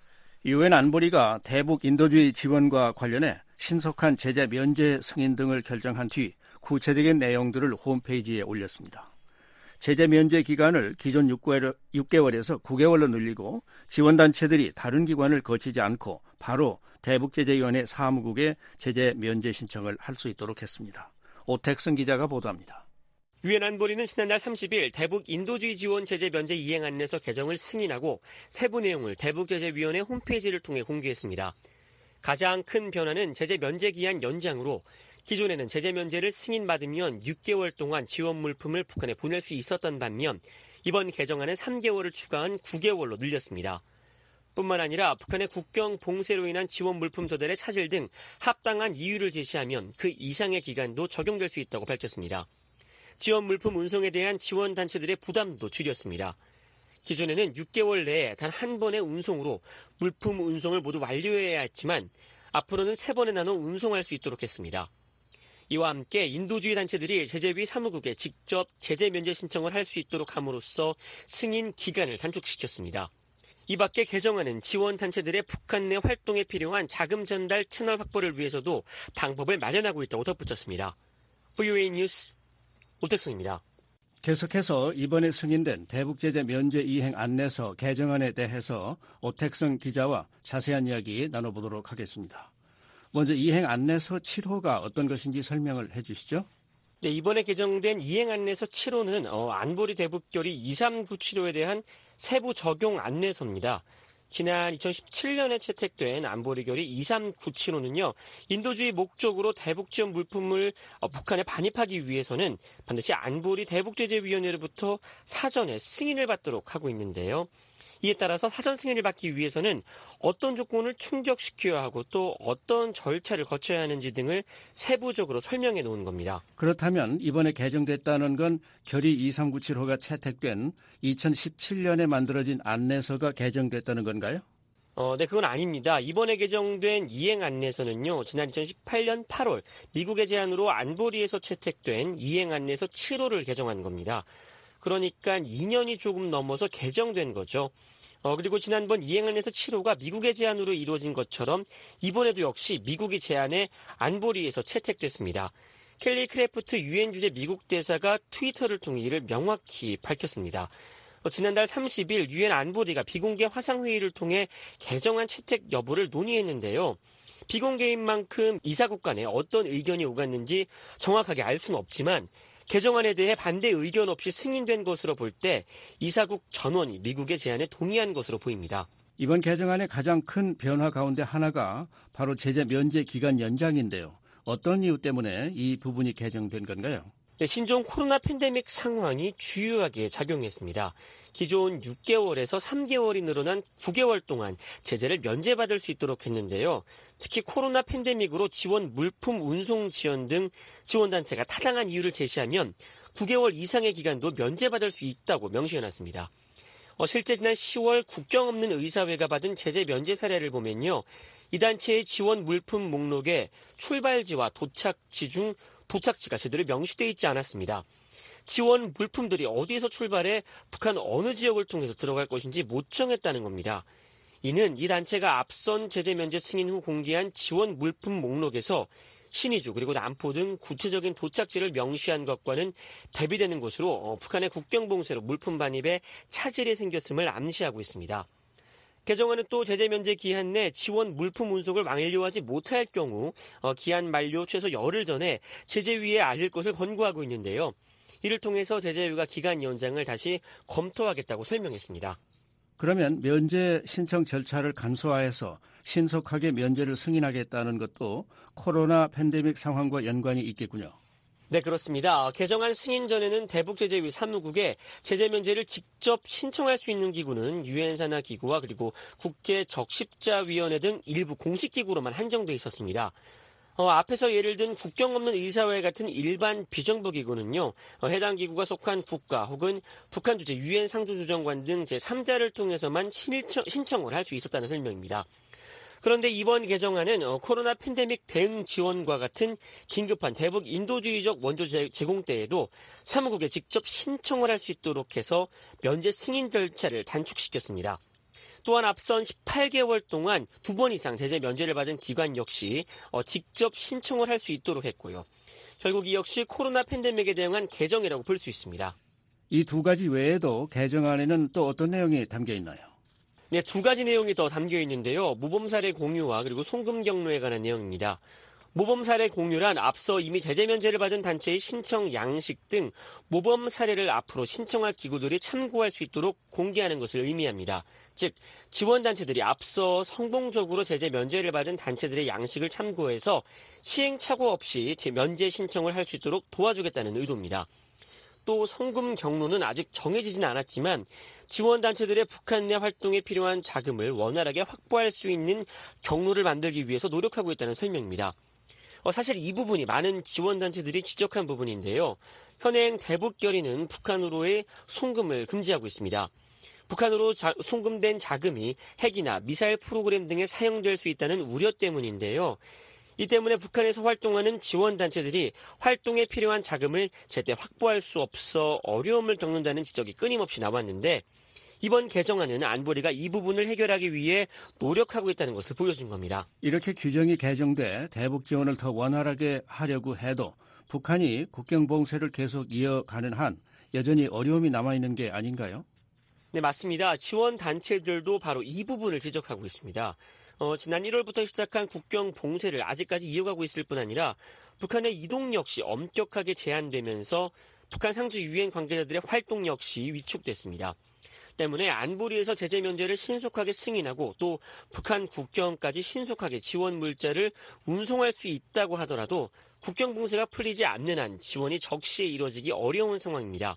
[SPEAKER 5] 유엔 안보리가 대북 인도주의 지원과 관련해 신속한 제재 면제 승인 등을 결정한 뒤 구체적인 내용들을 홈페이지에 올렸습니다. 제재 면제 기간을 기존 육 개월에서 구 개월로 늘리고 지원단체들이 다른 기관을 거치지 않고 바로 대북제재위원회 사무국에 제재 면제 신청을 할 수 있도록 했습니다. 오택승 기자가 보도합니다.
[SPEAKER 16] 유엔 안보리는 지난달 삼십일 대북 인도주의 지원 제재 면제 이행안에서 개정을 승인하고 세부 내용을 대북제재위원회 홈페이지를 통해 공개했습니다. 가장 큰 변화는 제재 면제 기한 연장으로 기존에는 제재 면제를 승인받으면 육 개월 동안 지원 물품을 북한에 보낼 수 있었던 반면 이번 개정안은 삼 개월을 추가한 구 개월로 늘렸습니다. 뿐만 아니라 북한의 국경 봉쇄로 인한 지원 물품 조달의 차질 등 합당한 이유를 제시하면 그 이상의 기간도 적용될 수 있다고 밝혔습니다. 지원 물품 운송에 대한 지원 단체들의 부담도 줄였습니다. 기존에는 육 개월 내에 단 한 번의 운송으로 물품 운송을 모두 완료해야 했지만 앞으로는 세 번에 나눠 운송할 수 있도록 했습니다. 이와 함께 인도주의 단체들이 제재위 사무국에 직접 제재 면제 신청을 할 수 있도록 함으로써 승인 기간을 단축시켰습니다. 이 밖에 개정안은 지원 단체들의 북한 내 활동에 필요한 자금 전달 채널 확보를 위해서도 방법을 마련하고 있다고 덧붙였습니다. 브이오에이 뉴스 오택성입니다.
[SPEAKER 5] 계속해서 이번에 승인된 대북제재 면제 이행 안내서 개정안에 대해서 오택성 기자와 자세한 이야기 나눠보도록 하겠습니다. 먼저 이행 안내서 칠 호가 어떤 것인지 설명을 해 주시죠.
[SPEAKER 16] 네, 이번에 개정된 이행 안내서 칠 호는 어, 안보리 대북결의 이삼구칠 호에 대한 세부 적용 안내서입니다. 지난 이천십칠 년에 채택된 안보리 결의 이삼구칠 호는요, 인도주의 목적으로 대북 지원 물품을 어, 북한에 반입하기 위해서는 반드시 안보리 대북제재위원회로부터 사전에 승인을 받도록 하고 있는데요. 이에 따라서 사전 승인을 받기 위해서는 어떤 조건을 충족시켜야 하고 또 어떤 절차를 거쳐야 하는지 등을 세부적으로 설명해 놓은 겁니다.
[SPEAKER 5] 그렇다면 이번에 개정됐다는 건 결의 이삼구칠 호가 채택된 이천십칠 년에 만들어진 안내서가 개정됐다는 건가요?
[SPEAKER 16] 어, 네, 그건 아닙니다. 이번에 개정된 이행 안내서는요, 지난 이천십팔 년 팔월 미국의 제안으로 안보리에서 채택된 이행 안내서 칠 호를 개정한 겁니다. 그러니까 이 년이 조금 넘어서 개정된 거죠. 어, 그리고 지난번 이행안내서 칠 호가 미국의 제안으로 이루어진 것처럼 이번에도 역시 미국의 제안에 안보리에서 채택됐습니다. 켈리 크래프트 유엔 주재 미국 대사가 트위터를 통해 이를 명확히 밝혔습니다. 어, 지난달 삼십 일 유엔 안보리가 비공개 화상회의를 통해 개정안 채택 여부를 논의했는데요. 비공개인 만큼 이사국 간에 어떤 의견이 오갔는지 정확하게 알 수는 없지만 개정안에 대해 반대 의견 없이 승인된 것으로 볼 때 이사국 전원이 미국의 제안에 동의한 것으로 보입니다.
[SPEAKER 5] 이번 개정안의 가장 큰 변화 가운데 하나가 바로 제재 면제 기간 연장인데요. 어떤 이유 때문에 이 부분이 개정된 건가요?
[SPEAKER 16] 네, 신종 코로나 팬데믹 상황이 주요하게 작용했습니다. 기존 육 개월에서 삼 개월이 늘어난 구 개월 동안 제재를 면제받을 수 있도록 했는데요. 특히 코로나 팬데믹으로 지원 물품 운송 지연 등 지원단체가 타당한 이유를 제시하면 구 개월 이상의 기간도 면제받을 수 있다고 명시해놨습니다. 어, 실제 지난 시월 국경 없는 의사회가 받은 제재 면제 사례를 보면요. 이 단체의 지원 물품 목록에 출발지와 도착지 중 도착지가 제대로 명시되어 있지 않았습니다. 지원 물품들이 어디에서 출발해 북한 어느 지역을 통해서 들어갈 것인지 못 정했다는 겁니다. 이는 이 단체가 앞선 제재 면제 승인 후 공개한 지원 물품 목록에서 신의주 그리고 남포 등 구체적인 도착지를 명시한 것과는 대비되는 것으로 어, 북한의 국경 봉쇄로 물품 반입에 차질이 생겼음을 암시하고 있습니다. 개정안은 또 제재 면제 기한 내 지원 물품 운송을 완료하지 못할 경우 어, 기한 만료 최소 열흘 전에 제재위에 알릴 것을 권고하고 있는데요. 이를 통해서 제재위가 기간 연장을 다시 검토하겠다고 설명했습니다.
[SPEAKER 5] 그러면 면제 신청 절차를 간소화해서 신속하게 면제를 승인하겠다는 것도 코로나 팬데믹 상황과 연관이 있겠군요.
[SPEAKER 16] 네, 그렇습니다. 개정안 승인 전에는 대북제재위 사무국에 제재 면제를 직접 신청할 수 있는 기구는 유엔 산하 기구와 그리고 국제적십자위원회 등 일부 공식 기구로만 한정돼 있었습니다. 어, 앞에서 예를 든 국경 없는 의사회 같은 일반 비정부 기구는요, 어, 해당 기구가 속한 국가 혹은 북한 주재 유엔 상주조정관 등 제삼자를 통해서만 신청, 신청을 할 수 있었다는 설명입니다. 그런데 이번 개정안은 어, 코로나 팬데믹 대응 지원과 같은 긴급한 대북 인도주의적 원조 제공 때에도 사무국에 직접 신청을 할 수 있도록 해서 면제 승인 절차를 단축시켰습니다. 또한 앞선 십팔 개월 동안 두 번 이상 제재 면제를 받은 기관 역시 어, 직접 신청을 할 수 있도록 했고요. 결국 이 역시 코로나 팬데믹에 대응한 개정이라고 볼 수 있습니다.
[SPEAKER 5] 이 두 가지 외에도 개정안에는 또 어떤 내용이 담겨 있나요?
[SPEAKER 16] 네, 두 가지 내용이 더 담겨 있는데요. 모범 사례 공유와 그리고 송금 경로에 관한 내용입니다. 모범 사례 공유란 앞서 이미 제재 면제를 받은 단체의 신청 양식 등 모범 사례를 앞으로 신청할 기구들이 참고할 수 있도록 공개하는 것을 의미합니다. 즉, 지원단체들이 앞서 성공적으로 제재 면제를 받은 단체들의 양식을 참고해서 시행착오 없이 면제 신청을 할 수 있도록 도와주겠다는 의도입니다. 또 송금 경로는 아직 정해지진 않았지만 지원단체들의 북한 내 활동에 필요한 자금을 원활하게 확보할 수 있는 경로를 만들기 위해서 노력하고 있다는 설명입니다. 어, 사실 이 부분이 많은 지원단체들이 지적한 부분인데요. 현행 대북 결의는 북한으로의 송금을 금지하고 있습니다. 북한으로 자, 송금된 자금이 핵이나 미사일 프로그램 등에 사용될 수 있다는 우려 때문인데요. 이 때문에 북한에서 활동하는 지원단체들이 활동에 필요한 자금을 제때 확보할 수 없어 어려움을 겪는다는 지적이 끊임없이 나왔는데 이번 개정안은 안보리가 이 부분을 해결하기 위해 노력하고 있다는 것을 보여준 겁니다.
[SPEAKER 5] 이렇게 규정이 개정돼 대북 지원을 더 원활하게 하려고 해도 북한이 국경 봉쇄를 계속 이어가는 한 여전히 어려움이 남아있는 게 아닌가요?
[SPEAKER 16] 네, 맞습니다. 지원단체들도 바로 이 부분을 지적하고 있습니다. 어, 지난 일월부터 시작한 국경 봉쇄를 아직까지 이어가고 있을 뿐 아니라 북한의 이동 역시 엄격하게 제한되면서 북한 상주 유엔 관계자들의 활동 역시 위축됐습니다. 때문에 안보리에서 제재 면제를 신속하게 승인하고 또 북한 국경까지 신속하게 지원 물자를 운송할 수 있다고 하더라도 국경 봉쇄가 풀리지 않는 한 지원이 적시에 이루어지기 어려운 상황입니다.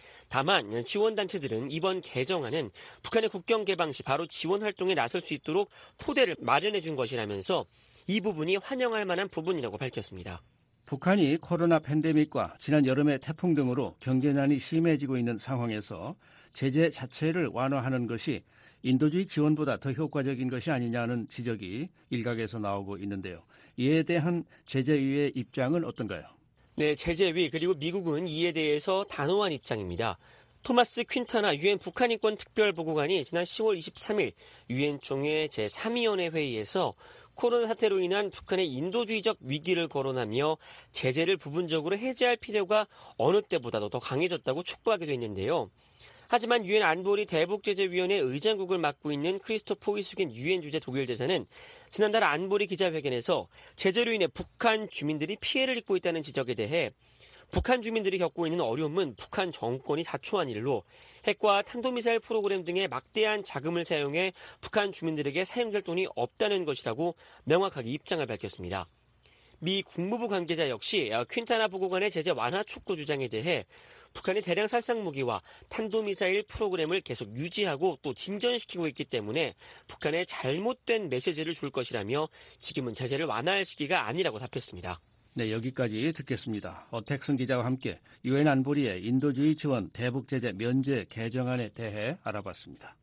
[SPEAKER 16] 다만 지원단체들은 이번 개정안은 북한의 국경 개방 시 바로 지원 활동에 나설 수 있도록 토대를 마련해 준 것이라면서 이 부분이 환영할 만한 부분이라고 밝혔습니다.
[SPEAKER 5] 북한이 코로나 팬데믹과 지난 여름의 태풍 등으로 경제난이 심해지고 있는 상황에서 제재 자체를 완화하는 것이 인도주의 지원보다 더 효과적인 것이 아니냐는 지적이 일각에서 나오고 있는데요. 이에 대한 제재위의 입장은 어떤가요?
[SPEAKER 16] 네, 제재위 그리고 미국은 이에 대해서 단호한 입장입니다. 토마스 퀸타나 유엔 북한인권 특별보고관이 지난 시월 이십삼일 유엔 총회 제삼 위원회 회의에서 코로나 사태로 인한 북한의 인도주의적 위기를 거론하며 제재를 부분적으로 해제할 필요가 어느 때보다도 더 강해졌다고 촉구하기도 했는데요. 하지만 유엔 안보리 대북제재위원회 의장국을 맡고 있는 크리스토퍼 위수겐 유엔 주재 독일 대사는 지난달 안보리 기자회견에서 제재로 인해 북한 주민들이 피해를 입고 있다는 지적에 대해 북한 주민들이 겪고 있는 어려움은 북한 정권이 자초한 일로 핵과 탄도미사일 프로그램 등의 막대한 자금을 사용해 북한 주민들에게 사용될 돈이 없다는 것이라고 명확하게 입장을 밝혔습니다. 미 국무부 관계자 역시 퀸타나 보고관의 제재 완화 촉구 주장에 대해 북한이 대량 살상 무기와 탄도미사일 프로그램을 계속 유지하고 또 진전시키고 있기 때문에 북한에 잘못된 메시지를 줄 것이라며 지금은 제재를 완화할 시기가 아니라고 답했습니다.
[SPEAKER 5] 네, 여기까지 듣겠습니다. 어택슨 기자와 함께 유엔 안보리의 인도주의 지원 대북 제재 면제 개정안에 대해 알아봤습니다.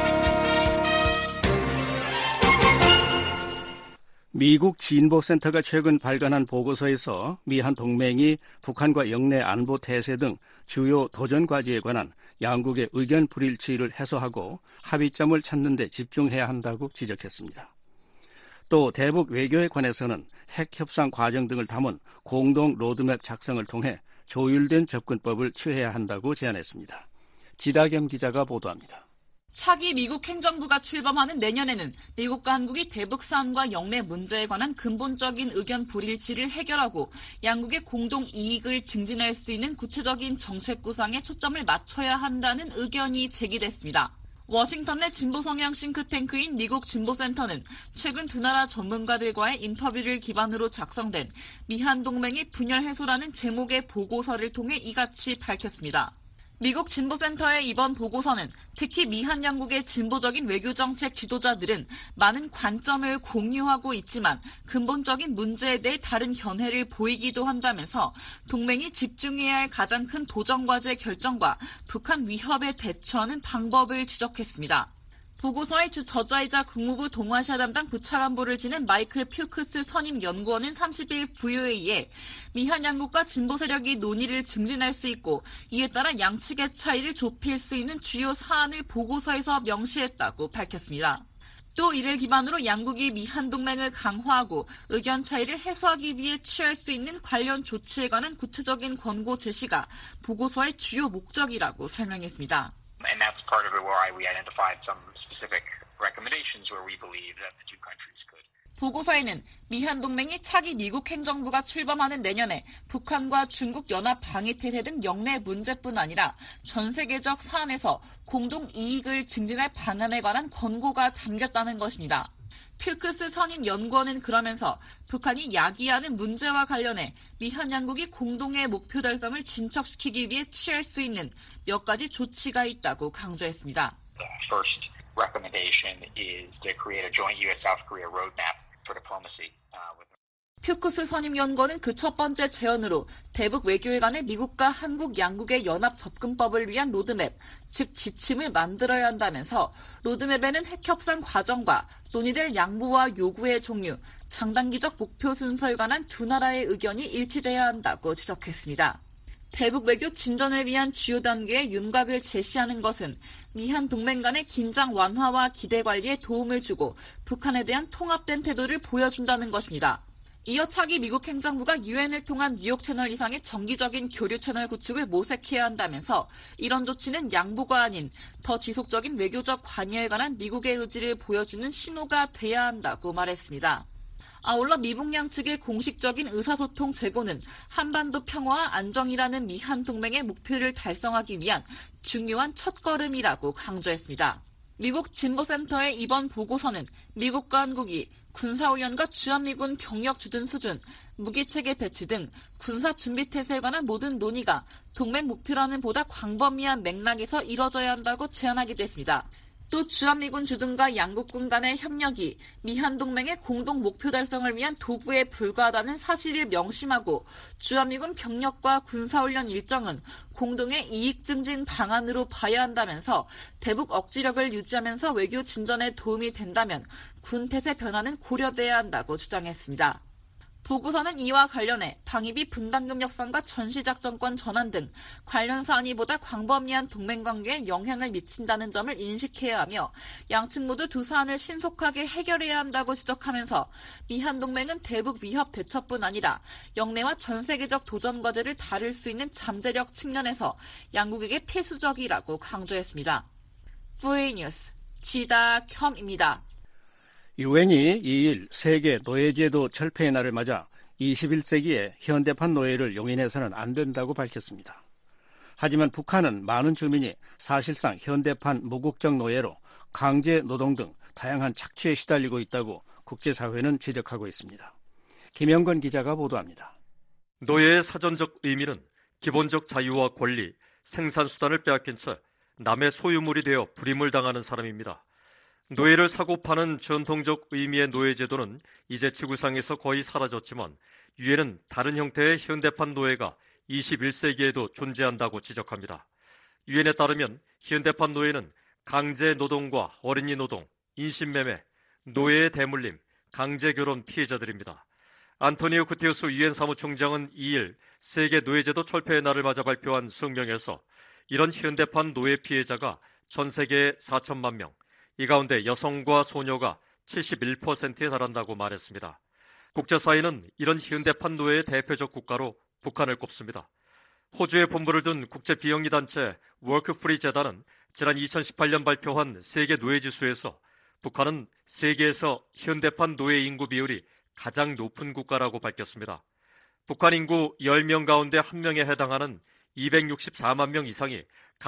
[SPEAKER 5] 미국 진보센터가 최근 발간한 보고서에서 미한 동맹이 북한과 영내 안보 태세 등 주요 도전 과제에 관한 양국의 의견 불일치를 해소하고 합의점을 찾는 데 집중해야 한다고 지적했습니다. 또 대북 외교에 관해서는 핵 협상 과정 등을 담은 공동 로드맵 작성을 통해 조율된 접근법을 취해야 한다고 제안했습니다. 지다겸 기자가 보도합니다.
[SPEAKER 8] 차기 미국 행정부가 출범하는 내년에는 미국과 한국이 대북 사안과 영내 문제에 관한 근본적인 의견 불일치를 해결하고 양국의 공동 이익을 증진할 수 있는 구체적인 정책 구상에 초점을 맞춰야 한다는 의견이 제기됐습니다. 워싱턴 내 진보 성향 싱크탱크인 미국 진보센터는 최근 두 나라 전문가들과의 인터뷰를 기반으로 작성된 미한 동맹의 분열 해소라는 제목의 보고서를 통해 이같이 밝혔습니다. 미국 진보센터의 이번 보고서는 특히 미한 양국의 진보적인 외교정책 지도자들은 많은 관점을 공유하고 있지만 근본적인 문제에 대해 다른 견해를 보이기도 한다면서 동맹이 집중해야 할 가장 큰 도전과제 결정과 북한 위협에 대처하는 방법을 지적했습니다. 보고서의 주 저자이자 국무부 동아시아 담당 부차관보를 지낸 마이클 퓨크스 선임 연구원은 삼십일 브이오에이에 미한 양국과 진보 세력이 논의를 증진할 수 있고 이에 따라 양측의 차이를 좁힐 수 있는 주요 사안을 보고서에서 명시했다고 밝혔습니다. 또 이를 기반으로 양국이 미한 동맹을 강화하고 의견 차이를 해소하기 위해 취할 수 있는 관련 조치에 관한 구체적인 권고 제시가 보고서의 주요 목적이라고 설명했습니다.
[SPEAKER 17] And that's part of it where we identified some specific recommendations where we believe that the two countries could.
[SPEAKER 8] 보고서에는 미한 동맹이 차기 미국 행정부가 출범하는 내년에 북한과 중국 연합 방위태세 등 영내 문제뿐 아니라 전 세계적 사안에서 공동 이익을 증진할 방안에 관한 권고가 담겼다는 것입니다. 퓨크스 선임 연구원은 그러면서 북한이 야기하는 문제와 관련해 미한 양국이 공동의 목표 달성을 진척시키기 위해 취할 수 있는 몇 가지 조치가 있다고 강조했습니다.
[SPEAKER 17] First recommendation is to create a joint U S South Korea roadmap for diplomacy.
[SPEAKER 8] 퓨크스 선임연구원은 그 첫 번째 제언으로 대북 외교에 관해 미국과 한국 양국의 연합 접근법을 위한 로드맵, 즉 지침을 만들어야 한다면서 로드맵에는 핵협상 과정과 논의될 양보와 요구의 종류, 장단기적 목표 순서에 관한 두 나라의 의견이 일치돼야 한다고 지적했습니다. 대북 외교 진전을 위한 주요 단계의 윤곽을 제시하는 것은 미한 동맹 간의 긴장 완화와 기대 관리에 도움을 주고 북한에 대한 통합된 태도를 보여준다는 것입니다. 이어 차기 미국 행정부가 유엔을 통한 뉴욕 채널 이상의 정기적인 교류 채널 구축을 모색해야 한다면서 이런 조치는 양보가 아닌 더 지속적인 외교적 관여에 관한 미국의 의지를 보여주는 신호가 돼야 한다고 말했습니다. 아울러 미북 양측의 공식적인 의사소통 제고는 한반도 평화와 안정이라는 미한 동맹의 목표를 달성하기 위한 중요한 첫걸음이라고 강조했습니다. 미국 진보센터의 이번 보고서는 미국과 한국이 군사훈련과 주한미군 병력 주둔 수준, 무기체계 배치 등 군사준비태세에 관한 모든 논의가 동맹 목표라는 보다 광범위한 맥락에서 이뤄져야 한다고 제안하기도 했습니다. 또 주한미군 주둔과 양국군 간의 협력이 미한 동맹의 공동 목표 달성을 위한 도구에 불과하다는 사실을 명심하고 주한미군 병력과 군사훈련 일정은 공동의 이익 증진 방안으로 봐야 한다면서 대북 억지력을 유지하면서 외교 진전에 도움이 된다면 군 태세 변화는 고려돼야 한다고 주장했습니다. 보고서는 이와 관련해 방위비 분담금 협상과 전시작전권 전환 등 관련 사안이 보다 광범위한 동맹관계에 영향을 미친다는 점을 인식해야 하며 양측 모두 두 사안을 신속하게 해결해야 한다고 지적하면서 미한 동맹은 대북 위협 대처뿐 아니라 영내와 전 세계적 도전 과제를 다룰 수 있는 잠재력 측면에서 양국에게 필수적이라고 강조했습니다. 브이오에이 뉴스 지다켬입니다.
[SPEAKER 5] 유엔이 이일 세계 노예제도 철폐의 날을 맞아 이십일 세기에 현대판 노예를 용인해서는 안 된다고 밝혔습니다. 하지만 북한은 많은 주민이 사실상 현대판 무국적 노예로 강제 노동 등 다양한 착취에 시달리고 있다고 국제사회는 지적하고 있습니다. 김영건 기자가 보도합니다.
[SPEAKER 18] 노예의 사전적 의미는 기본적 자유와 권리, 생산수단을 빼앗긴 채 남의 소유물이 되어 불임을 당하는 사람입니다. 노예를 사고 파는 전통적 의미의 노예제도는 이제 지구상에서 거의 사라졌지만 유엔은 다른 형태의 현대판 노예가 이십일 세기에도 존재한다고 지적합니다. 유엔에 따르면 현대판 노예는 강제 노동과 어린이 노동, 인신매매, 노예의 대물림, 강제결혼 피해자들입니다. 안토니오 구테우스 유엔 사무총장은 이일 세계 노예제도 철폐의 날을 맞아 발표한 성명에서 이런 현대판 노예 피해자가 전 세계에 사천만 명, 이 가운데 여성과 소녀가 칠십일 퍼센트에 달한다고 말했습니다. 국제사회는 이런 현대판 노예의 대표적 국가로 북한을 꼽습니다. 호주에 본부를 둔 국제비영리단체 워크프리 재단은 지난 이천십팔 년 발표한 세계 노예지수에서 북한은 세계에서 현대판 노예 인구 비율이 가장 높은 국가라고 밝혔습니다. 북한 인구 열 명 가운데 한 명에 해당하는 이백육십사만 명 이상이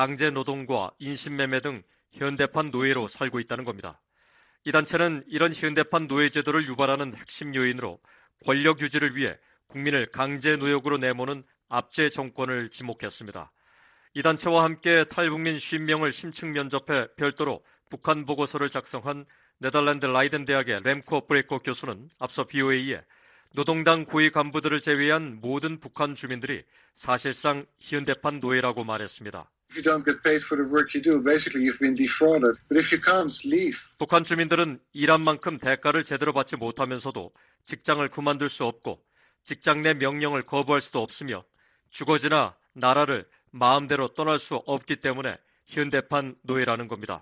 [SPEAKER 18] 강제노동과 인신매매 등 현대판 노예로 살고 있다는 겁니다. 이 단체는 이런 현대판 노예 제도를 유발하는 핵심 요인으로 권력 유지를 위해 국민을 강제 노역으로 내모는 압제 정권을 지목했습니다. 이 단체와 함께 탈북민 오십 명을 심층 면접해 별도로 북한 보고서를 작성한 네덜란드 라이덴 대학의 렘코 브레코 교수는 앞서 브이오에이에 노동당 고위 간부들을 제외한 모든 북한 주민들이 사실상 현대판 노예라고 말했습니다.
[SPEAKER 19] If you don't get paid for the work you do, basically you've been defrauded. But if you can't, leave.
[SPEAKER 18] 북한 주민들은 일한 만큼 대가를 제대로 받지 못하면서도 직장을 그만둘 수 없고 직장 내 명령을 거부할 수도 없으며 주거지나 나라를 마음대로 떠날 수 없기 때문에 현대판 노예라는 겁니다.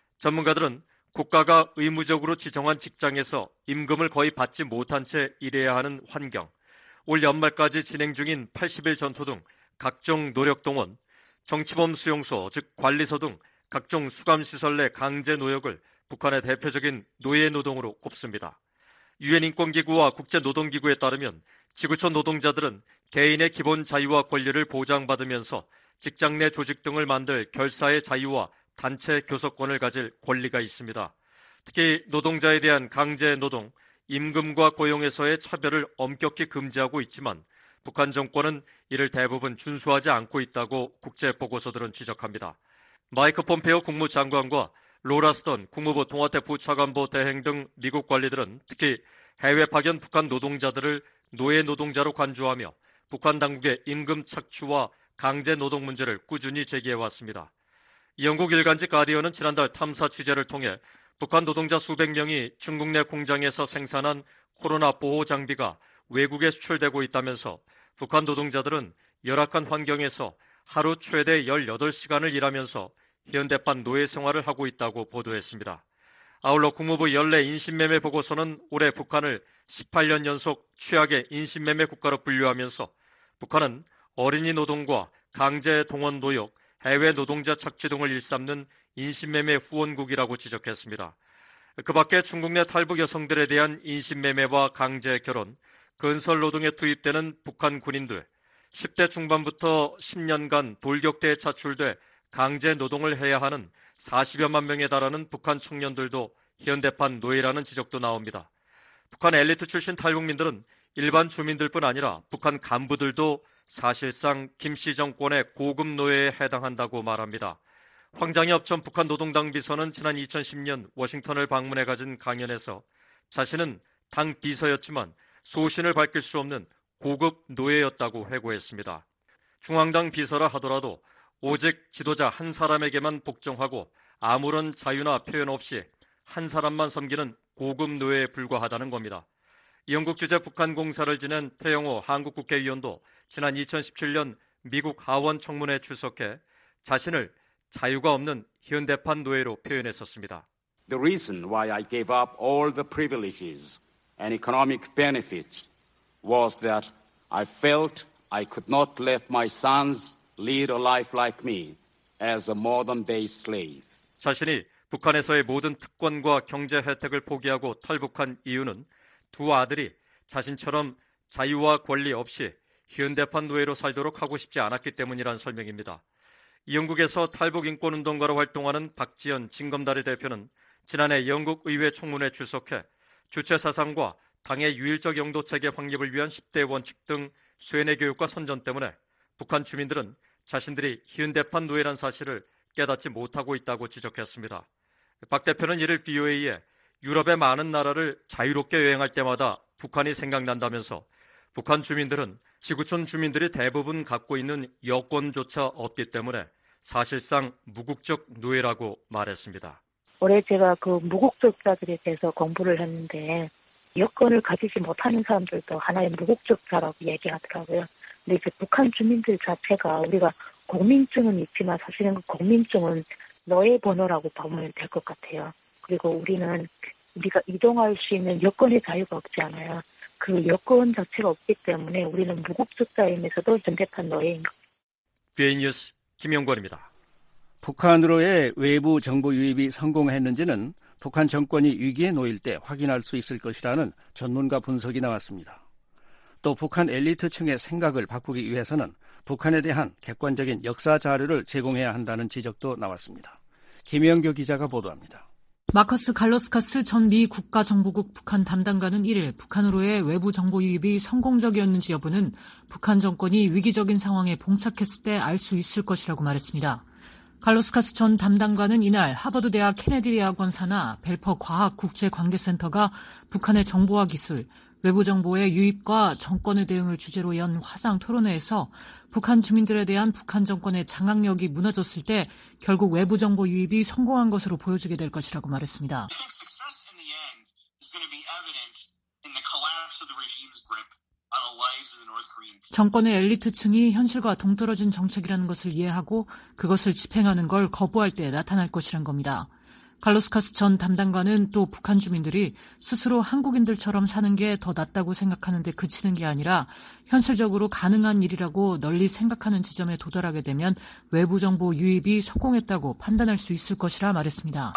[SPEAKER 18] 전문가들은 국가가 의무적으로 지정한 직장에서 임금을 거의 받지 못한 채 일해야 하는 환경, 올 연말까지 진행 중인 팔십 일 전투 등 각종 노력동원, 정치범 수용소, 즉 관리소 등 각종 수감시설 내 강제 노역을 북한의 대표적인 노예 노동으로 꼽습니다. 유엔 인권기구와 국제노동기구에 따르면 지구촌 노동자들은 개인의 기본 자유와 권리를 보장받으면서 직장 내 조직 등을 만들 결사의 자유와 단체 교섭권을 가질 권리가 있습니다. 특히 노동자에 대한 강제 노동, 임금과 고용에서의 차별을 엄격히 금지하고 있지만 북한 정권은 이를 대부분 준수하지 않고 있다고 국제보고서들은 지적합니다. 마이크 폼페오 국무장관과 로라 스턴 국무부 통화대 부차관보 대행 등 미국 관리들은 특히 해외 파견 북한 노동자들을 노예 노동자로 간주하며 북한 당국의 임금 착취와 강제 노동 문제를 꾸준히 제기해왔습니다. 영국 일간지 가디언은 지난달 탐사 취재를 통해 북한 노동자 수백 명이 중국 내 공장에서 생산한 코로나 보호 장비가 외국에 수출되고 있다면서 북한 노동자들은 열악한 환경에서 하루 최대 열여덟 시간을 일하면서 현대판 노예 생활을 하고 있다고 보도했습니다. 아울러 국무부 연례 인신매매 보고서는 올해 북한을 십팔 년 연속 최악의 인신매매 국가로 분류하면서 북한은 어린이 노동과 강제 동원 노역, 해외 노동자 착취 등을 일삼는 인신매매 후원국이라고 지적했습니다. 그 밖에 중국 내 탈북 여성들에 대한 인신매매와 강제 결혼, 건설 노동에 투입되는 북한 군인들, 십 대 중반부터 십 년간 돌격대에 차출돼 강제 노동을 해야 하는 사십여만 명에 달하는 북한 청년들도 현대판 노예라는 지적도 나옵니다. 북한 엘리트 출신 탈북민들은 일반 주민들뿐 아니라 북한 간부들도 사실상 김씨 정권의 고급 노예에 해당한다고 말합니다. 황장엽 전 북한 노동당 비서는 지난 이천십 년 워싱턴을 방문해 가진 강연에서 자신은 당 비서였지만 소신을 밝힐 수 없는 고급 노예였다고 회고했습니다. 중앙당 비서라 하더라도 오직 지도자 한 사람에게만 복종하고 아무런 자유나 표현 없이 한 사람만 섬기는 고급 노예에 불과하다는 겁니다. 영국 주재 북한 공사를 지낸 태영호 한국 국회의원도 지난 이천십칠 년 미국 하원 청문회에 출석해 자신을 자유가 없는 현대판 노예로 표현했었습니다.
[SPEAKER 20] The reason why I gave up all the privileges and economic benefits was that I felt I could not let my sons lead a life like me as a modern-day slave.
[SPEAKER 18] 자신이 북한에서의 모든 특권과 경제 혜택을 포기하고 탈북한 이유는 두 아들이 자신처럼 자유와 권리 없이 현대판 노예로 살도록 하고 싶지 않았기 때문이란 설명입니다. 영국에서 탈북 인권운동가로 활동하는 박지연 진검다리 대표는 지난해 영국 의회 청문회에 출석해 주체 사상과 당의 유일적 영도체계 확립을 위한 십 대 원칙 등 쇠뇌 교육과 선전 때문에 북한 주민들은 자신들이 현대판 노예란 사실을 깨닫지 못하고 있다고 지적했습니다. 박 대표는 이를 비오에이에 유럽의 많은 나라를 자유롭게 여행할 때마다 북한이 생각난다면서 북한 주민들은 지구촌 주민들이 대부분 갖고 있는 여권조차 없기 때문에 사실상 무국적 노예라고 말했습니다.
[SPEAKER 21] 올해 제가 그 무국적자들에 대해서 공부를 했는데 여권을 가지지 못하는 사람들도 하나의 무국적자라고 얘기하더라고요. 근데 이제 북한 주민들 자체가 우리가 공민증은 있지만 사실은 그 공민증은 너의 번호라고 보면 될 것 같아요. 그리고 우리는 우리가 이동할 수 있는 여권의 자유가 없지 않아요. 그 여권 자체가 없기 때문에 우리는 무국적자임에서도 현대판 노예인 것.
[SPEAKER 18] 비에이 뉴스 김영권입니다.
[SPEAKER 5] 북한으로의 외부 정보 유입이 성공했는지는 북한 정권이 위기에 놓일 때 확인할 수 있을 것이라는 전문가 분석이 나왔습니다. 또 북한 엘리트층의 생각을 바꾸기 위해서는 북한에 대한 객관적인 역사 자료를 제공해야 한다는 지적도 나왔습니다. 김영교 기자가 보도합니다.
[SPEAKER 10] 마커스 갈로스카스 전 미 국가정보국 북한 담당관은 일 일 북한으로의 외부 정보 유입이 성공적이었는지 여부는 북한 정권이 위기적인 상황에 봉착했을 때 알 수 있을 것이라고 말했습니다. 갈로스카스 전 담당관은 이날 하버드 대학 케네디 대학원 산하 벨퍼 과학국제관계센터가 북한의 정보화 기술, 외부 정보의 유입과 정권의 대응을 주제로 연 화상 토론회에서 북한 주민들에 대한 북한 정권의 장악력이 무너졌을 때 결국 외부 정보 유입이 성공한 것으로 보여지게 될 것이라고 말했습니다. 정권의 엘리트층이 현실과 동떨어진 정책이라는 것을 이해하고 그것을 집행하는 걸 거부할 때 나타날 것이란 겁니다. 갈로스카스 전 담당관은 또 북한 주민들이 스스로 한국인들처럼 사는 게 더 낫다고 생각하는데 그치는 게 아니라 현실적으로 가능한 일이라고 널리 생각하는 지점에 도달하게 되면 외부 정보 유입이 성공했다고 판단할 수 있을 것이라 말했습니다.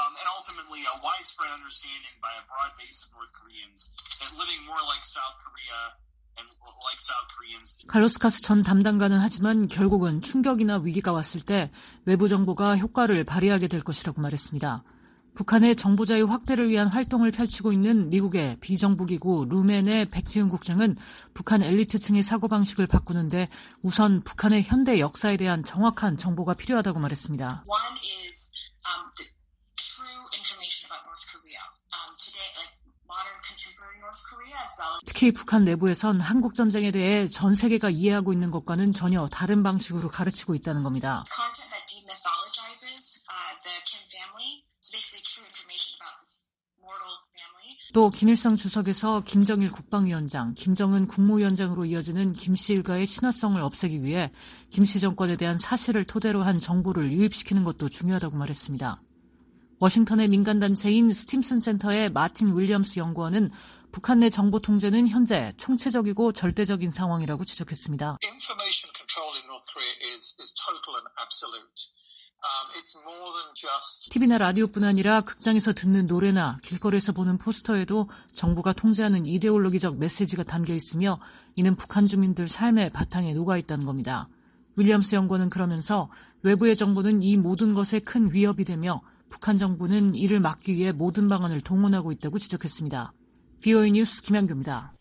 [SPEAKER 10] 갈로스카스 전 담당관은 하지만 결국은 충격이나 위기가 왔을 때 외부 정보가 효과를 발휘하게 될 것이라고 말했습니다. 북한의 정보자유 확대를 위한 활동을 펼치고 있는 미국의 비정부기구 루멘의 백지은 국장은 북한 엘리트층의 사고방식을 바꾸는데 우선 북한의 현대 역사에 대한 정확한 정보가 필요하다고 말했습니다.
[SPEAKER 22] One is um, the true information about North Korea. Um, today, like modern contemporary North Korea, as
[SPEAKER 10] 특히 북한 내부에선 한국 전쟁에 대해 전 세계가 이해하고 있는 것과는 전혀 다른 방식으로 가르치고 있다는 겁니다. 또 김일성 주석에서 김정일 국방위원장, 김정은 국무위원장으로 이어지는 김씨 일가의 친화성을 없애기 위해 김씨 정권에 대한 사실을 토대로 한 정보를 유입시키는 것도 중요하다고 말했습니다. 워싱턴의 민간단체인 스팀슨 센터의 마틴 윌리엄스 연구원은 북한 내 정보 통제는 현재 총체적이고 절대적인 상황이라고 지적했습니다.
[SPEAKER 2] Information control in North Korea is, is total and absolute. Um, it's more than just...
[SPEAKER 10] 티비나 라디오뿐 아니라 극장에서 듣는 노래나 길거리에서 보는 포스터에도 정부가 통제하는 이데올로기적 메시지가 담겨 있으며 이는 북한 주민들 삶의 바탕에 녹아 있다는 겁니다. 윌리엄스 연구원은 그러면서 외부의 정보는 이 모든 것에 큰 위협이 되며 북한 정부는 이를 막기 위해 모든 방안을 동원하고 있다고 지적했습니다. 브이오에이 뉴스 김양규입니다.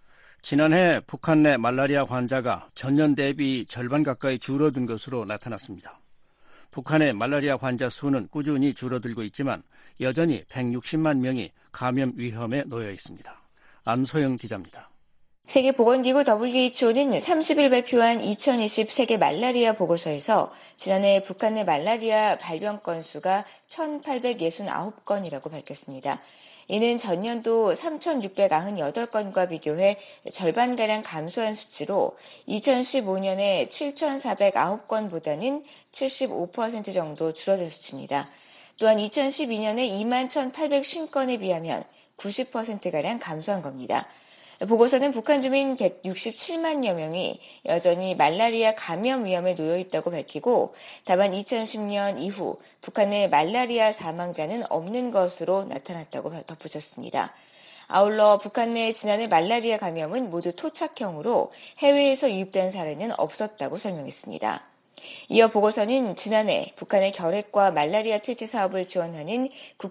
[SPEAKER 5] 지난해 북한 내 말라리아 환자가 전년 대비 절반 가까이 줄어든 것으로 나타났습니다. 북한의 말라리아 환자 수는 꾸준히 줄어들고 있지만 여전히 백육십만 명이 감염 위험에 놓여 있습니다. 안소영 기자입니다.
[SPEAKER 15] 세계보건기구 더블유에이치오는 삼십 일 발표한 이천이십 세계 말라리아 보고서에서 지난해 북한 내 말라리아 발병 건수가 천팔백육십구 건이라고 밝혔습니다. 이는 전년도 삼천육백구십팔 건과 비교해 절반가량 감소한 수치로 이천십오 년에 칠천사백구 건보다는 칠십오 퍼센트 정도 줄어든 수치입니다. 또한 이천십이 년에 이만 천팔백오십 건에 비하면 구십 퍼센트가량 감소한 겁니다. 보고서는 북한 주민 백육십칠만여 명이 여전히 말라리아 감염 위험에 놓여 있다고 밝히고 다만 이천십 년 이후 북한 내 말라리아 사망자는 없는 것으로 나타났다고 덧붙였습니다. 아울러 북한 내 지난해 말라리아 감염은 모두 토착형으로 해외에서 유입된 사례는 없었다고 설명했습니다. 이어 보고서는 지난해 북한의 결핵과 말라리아 퇴치 사업을 지원하는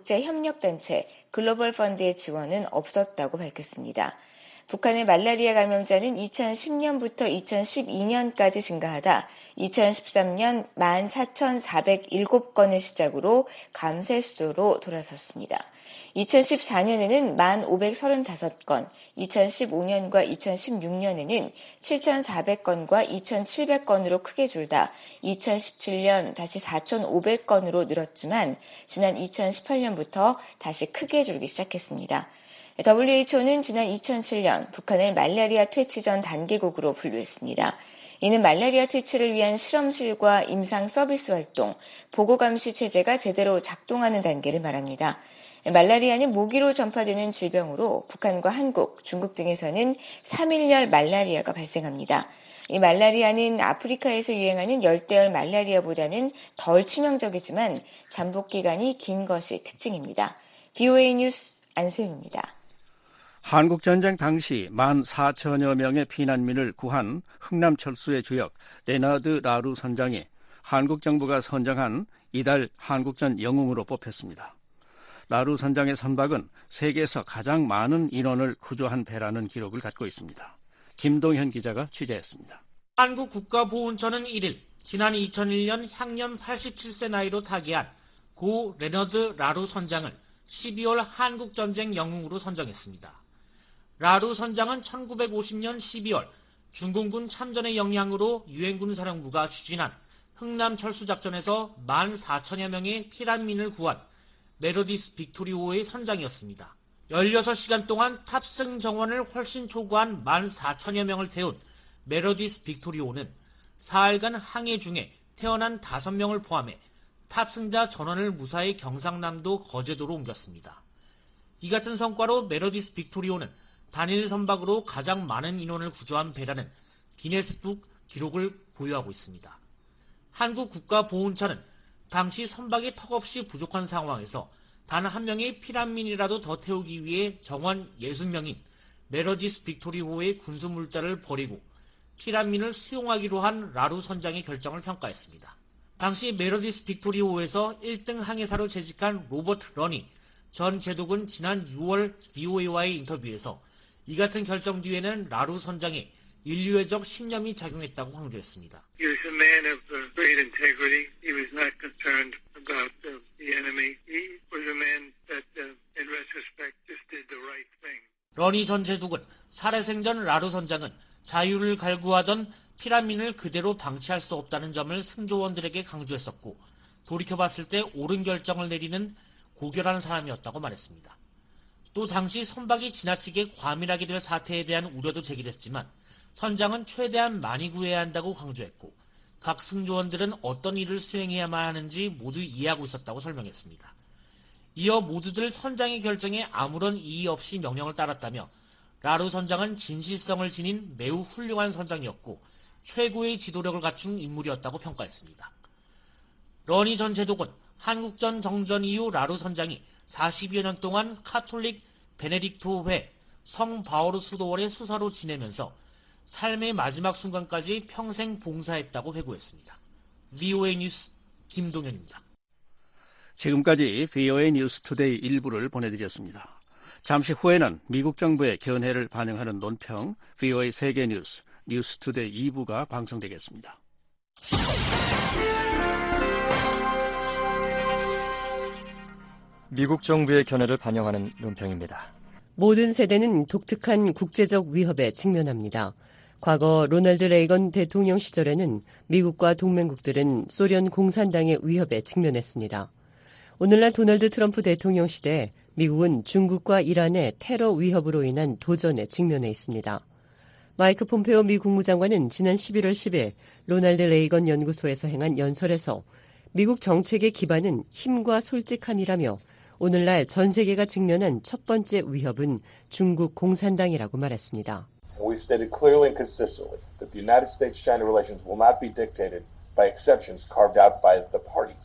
[SPEAKER 15] 국제협력단체 글로벌 펀드의 지원은 없었다고 밝혔습니다. 북한의 말라리아 감염자는 이천십 년부터 이천십이 년까지 증가하다 이천십삼 년 만 사천사백칠 건을 시작으로 감쇄수조로 돌아섰습니다. 이천십사 년에는 만 오백삼십오 건, 이천십오 년과 이천십육 년에는 칠천사백 건과 이천칠백 건으로 크게 줄다 이천십칠 년 다시 사천오백 건으로 늘었지만 지난 이천십팔 년부터 다시 크게 줄기 시작했습니다. 더블유에이치오는 지난 이천칠 년 북한을 말라리아 퇴치 전 단계국으로 분류했습니다. 이는 말라리아 퇴치를 위한 실험실과 임상 서비스 활동, 보고 감시 체제가 제대로 작동하는 단계를 말합니다. 말라리아는 모기로 전파되는 질병으로 북한과 한국, 중국 등에서는 삼일열 말라리아가 발생합니다. 이 말라리아는 아프리카에서 유행하는 열대열 말라리아보다는 덜 치명적이지만 잠복 기간이 긴 것이 특징입니다. 브이오에이 뉴스 안소영입니다.
[SPEAKER 5] 한국전쟁 당시 만 사천여 명의 피난민을 구한 흥남철수의 주역 레나드 라루 선장이 한국 정부가 선정한 이달 한국전 영웅으로 뽑혔습니다. 라루 선장의 선박은 세계에서 가장 많은 인원을 구조한 배라는 기록을 갖고 있습니다. 김동현 기자가 취재했습니다.
[SPEAKER 3] 한국 국가보훈처는 일 일 지난 이천일 년 향년 팔십칠 세 나이로 타계한 고 레너드 라루 선장을 십이월 한국전쟁 영웅으로 선정했습니다. 라루 선장은 천구백오십 년 십이월 중공군 참전의 영향으로 유엔군 사령부가 추진한 흥남철수작전에서 만 사천여 명의 피난민을 구한 메로디스 빅토리호의 선장이었습니다. 열여섯 시간 동안 탑승 정원을 훨씬 초과한 만 사천여 명을 태운 메로디스 빅토리호는 사흘간 항해 중에 태어난 다섯 명을 포함해 탑승자 전원을 무사히 경상남도 거제도로 옮겼습니다. 이 같은 성과로 메로디스 빅토리오는 단일 선박으로 가장 많은 인원을 구조한 배라는 기네스북 기록을 보유하고 있습니다. 한국 국가보훈처는 당시 선박이 턱없이 부족한 상황에서 단 한 명의 피난민이라도 더 태우기 위해 정원 육십 명인 메로디스 빅토리호의 군수물자를 버리고 피난민을 수용하기로 한 라루 선장의 결정을 평가했습니다. 당시 메로디스 빅토리호에서 일 등 항해사로 재직한 로버트 런이 전 제독은 지난 유월 브이오에이와의 인터뷰에서 이 같은 결정 뒤에는 라루 선장의 인류애적 신념이 작용했다고 강조했습니다.
[SPEAKER 23] He was a man of great integrity. He was not concerned about the enemy. He was a man that, in retrospect, just did the right thing.
[SPEAKER 3] 러니 전 제독은 살해생전 라루 선장은 자유를 갈구하던 피라민을 그대로 방치할 수 없다는 점을 승조원들에게 강조했었고 돌이켜봤을 때 옳은 결정을 내리는 고결한 사람이었다고 말했습니다. 또 당시 선박이 지나치게 과밀하게 될 사태에 대한 우려도 제기됐지만 선장은 최대한 많이 구해야 한다고 강조했고 각 승조원들은 어떤 일을 수행해야만 하는지 모두 이해하고 있었다고 설명했습니다. 이어 모두들 선장의 결정에 아무런 이의 없이 명령을 따랐다며 라루 선장은 진실성을 지닌 매우 훌륭한 선장이었고 최고의 지도력을 갖춘 인물이었다고 평가했습니다. 러니 전 제독은 한국전 정전 이후 라루 선장이 사십여 년 동안 카톨릭 베네딕토회 성 바오르 수도원의 수사로 지내면서 삶의 마지막 순간까지 평생 봉사했다고 회고했습니다. 브이오에이 뉴스 김동현입니다.
[SPEAKER 5] 지금까지 브이오에이 뉴스 투데이 일부를 보내드렸습니다. 잠시 후에는 미국 정부의 견해를 반영하는 논평 브이오에이 세계뉴스 뉴스 투데이 이 부가 방송되겠습니다.
[SPEAKER 18] 미국 정부의 견해를 반영하는 논평입니다.
[SPEAKER 1] 모든 세대는 독특한 국제적 위협에 직면합니다. 과거 로널드 레이건 대통령 시절에는 미국과 동맹국들은 소련 공산당의 위협에 직면했습니다. 오늘날 도널드 트럼프 대통령 시대에 미국은 중국과 이란의 테러 위협으로 인한 도전에 직면해 있습니다. 마이크 폼페오 미 국무장관은 지난 십일월 십일 로널드 레이건 연구소에서 행한 연설에서 미국 정책의 기반은 힘과 솔직함이라며 오늘날 전 세계가 직면한 첫 번째 위협은 중국 공산당이라고 말했습니다.
[SPEAKER 4] We've stated clearly and consistently that the United States-China relations will not be dictated by exceptions carved out by the parties.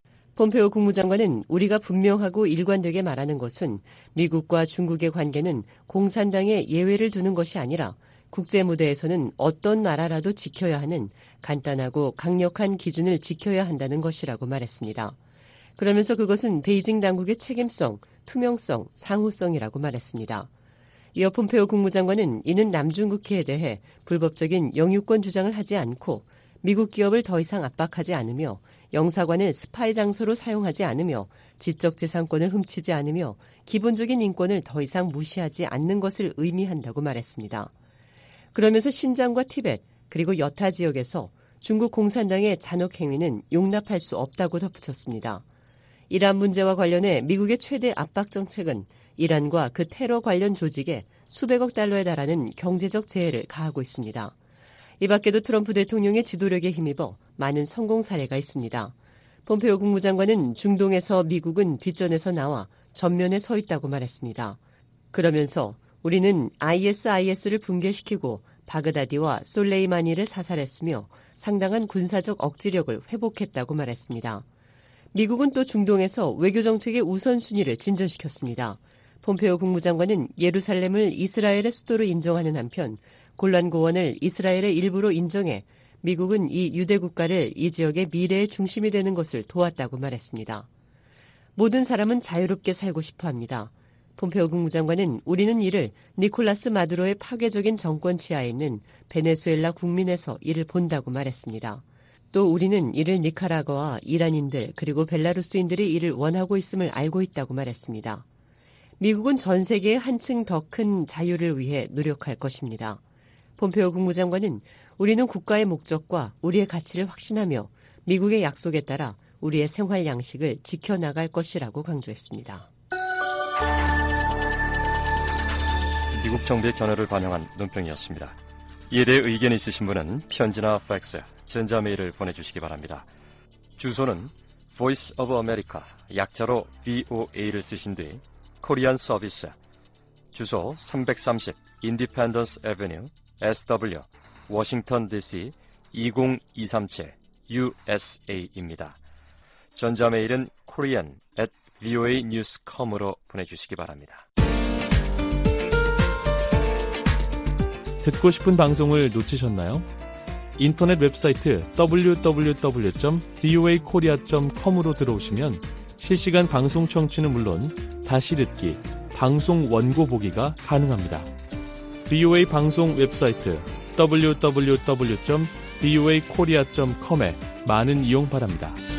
[SPEAKER 1] 폼페오 국무장관은 우리가 분명하고 일관되게 말하는 것은 미국과 중국의 관계는 공산당의 예외를 두는 것이 아니라 국제 무대에서는 어떤 나라라도 지켜야 하는 간단하고 강력한 기준을 지켜야 한다는 것이라고 말했습니다. 그러면서 그것은 베이징 당국의 책임성, 투명성, 상호성이라고 말했습니다. 이어 폼페오 국무장관은 이는 남중국해에 대해 불법적인 영유권 주장을 하지 않고 미국 기업을 더 이상 압박하지 않으며 영사관을 스파이 장소로 사용하지 않으며 지적재산권을 훔치지 않으며 기본적인 인권을 더 이상 무시하지 않는 것을 의미한다고 말했습니다. 그러면서 신장과 티벳 그리고 여타 지역에서 중국 공산당의 잔혹 행위는 용납할 수 없다고 덧붙였습니다. 이란 문제와 관련해 미국의 최대 압박 정책은 이란과 그 테러 관련 조직에 수백억 달러에 달하는 경제적 제해를 가하고 있습니다. 이 밖에도 트럼프 대통령의 지도력에 힘입어 많은 성공 사례가 있습니다. 폼페오 국무장관은 중동에서 미국은 뒷전에서 나와 전면에 서 있다고 말했습니다. 그러면서 우리는 아이에스아이에스를 붕괴시키고 바그다디와 솔레이마니를 사살했으며 상당한 군사적 억지력을 회복했다고 말했습니다. 미국은 또 중동에서 외교정책의 우선순위를 진전시켰습니다. 폼페오 국무장관은 예루살렘을 이스라엘의 수도로 인정하는 한편 골란고원을 이스라엘의 일부로 인정해 미국은 이 유대 국가를 이 지역의 미래의 중심이 되는 것을 도왔다고 말했습니다. 모든 사람은 자유롭게 살고 싶어 합니다. 폼페오 국무장관은 우리는 이를 니콜라스 마두로의 파괴적인 정권 치하에 있는 베네수엘라 국민에서 이를 본다고 말했습니다. 또 우리는 이를 니카라과와 이란인들 그리고 벨라루스인들이 이를 원하고 있음을 알고 있다고 말했습니다. 미국은 전 세계의 한층 더 큰 자유를 위해 노력할 것입니다. 폼페오 국무장관은 우리는 국가의 목적과 우리의 가치를 확신하며 미국의 약속에 따라 우리의 생활 양식을 지켜나갈 것이라고 강조했습니다.
[SPEAKER 18] 미국 정부의 견해를 반영한 논평이었습니다. 이에 대해 의견이 있으신 분은 편지나 팩스, 전자메일을 보내주시기 바랍니다. 주소는 Voice of America, 약자로 브이오에이를 쓰신 뒤 코리안 서비스, 주소 삼백삼십 인디펜던스 애버뉴, 에스더블유, 워싱턴 디씨 이공이삼칠 유에스에이입니다. 전자메일은 korean at 브이오에이 뉴스 닷컴으로 보내주시기 바랍니다.
[SPEAKER 7] 듣고 싶은 방송을 놓치셨나요? 인터넷 웹사이트 더블유 더블유 더블유 점 브이오에이 코리아 점 컴으로 들어오시면 실시간 방송 청취는 물론 다시 듣기, 방송 원고 보기가 가능합니다. 브이오에이 방송 웹사이트 더블유 더블유 더블유 점 브이오에이 코리아 점 컴에 많은 이용 바랍니다.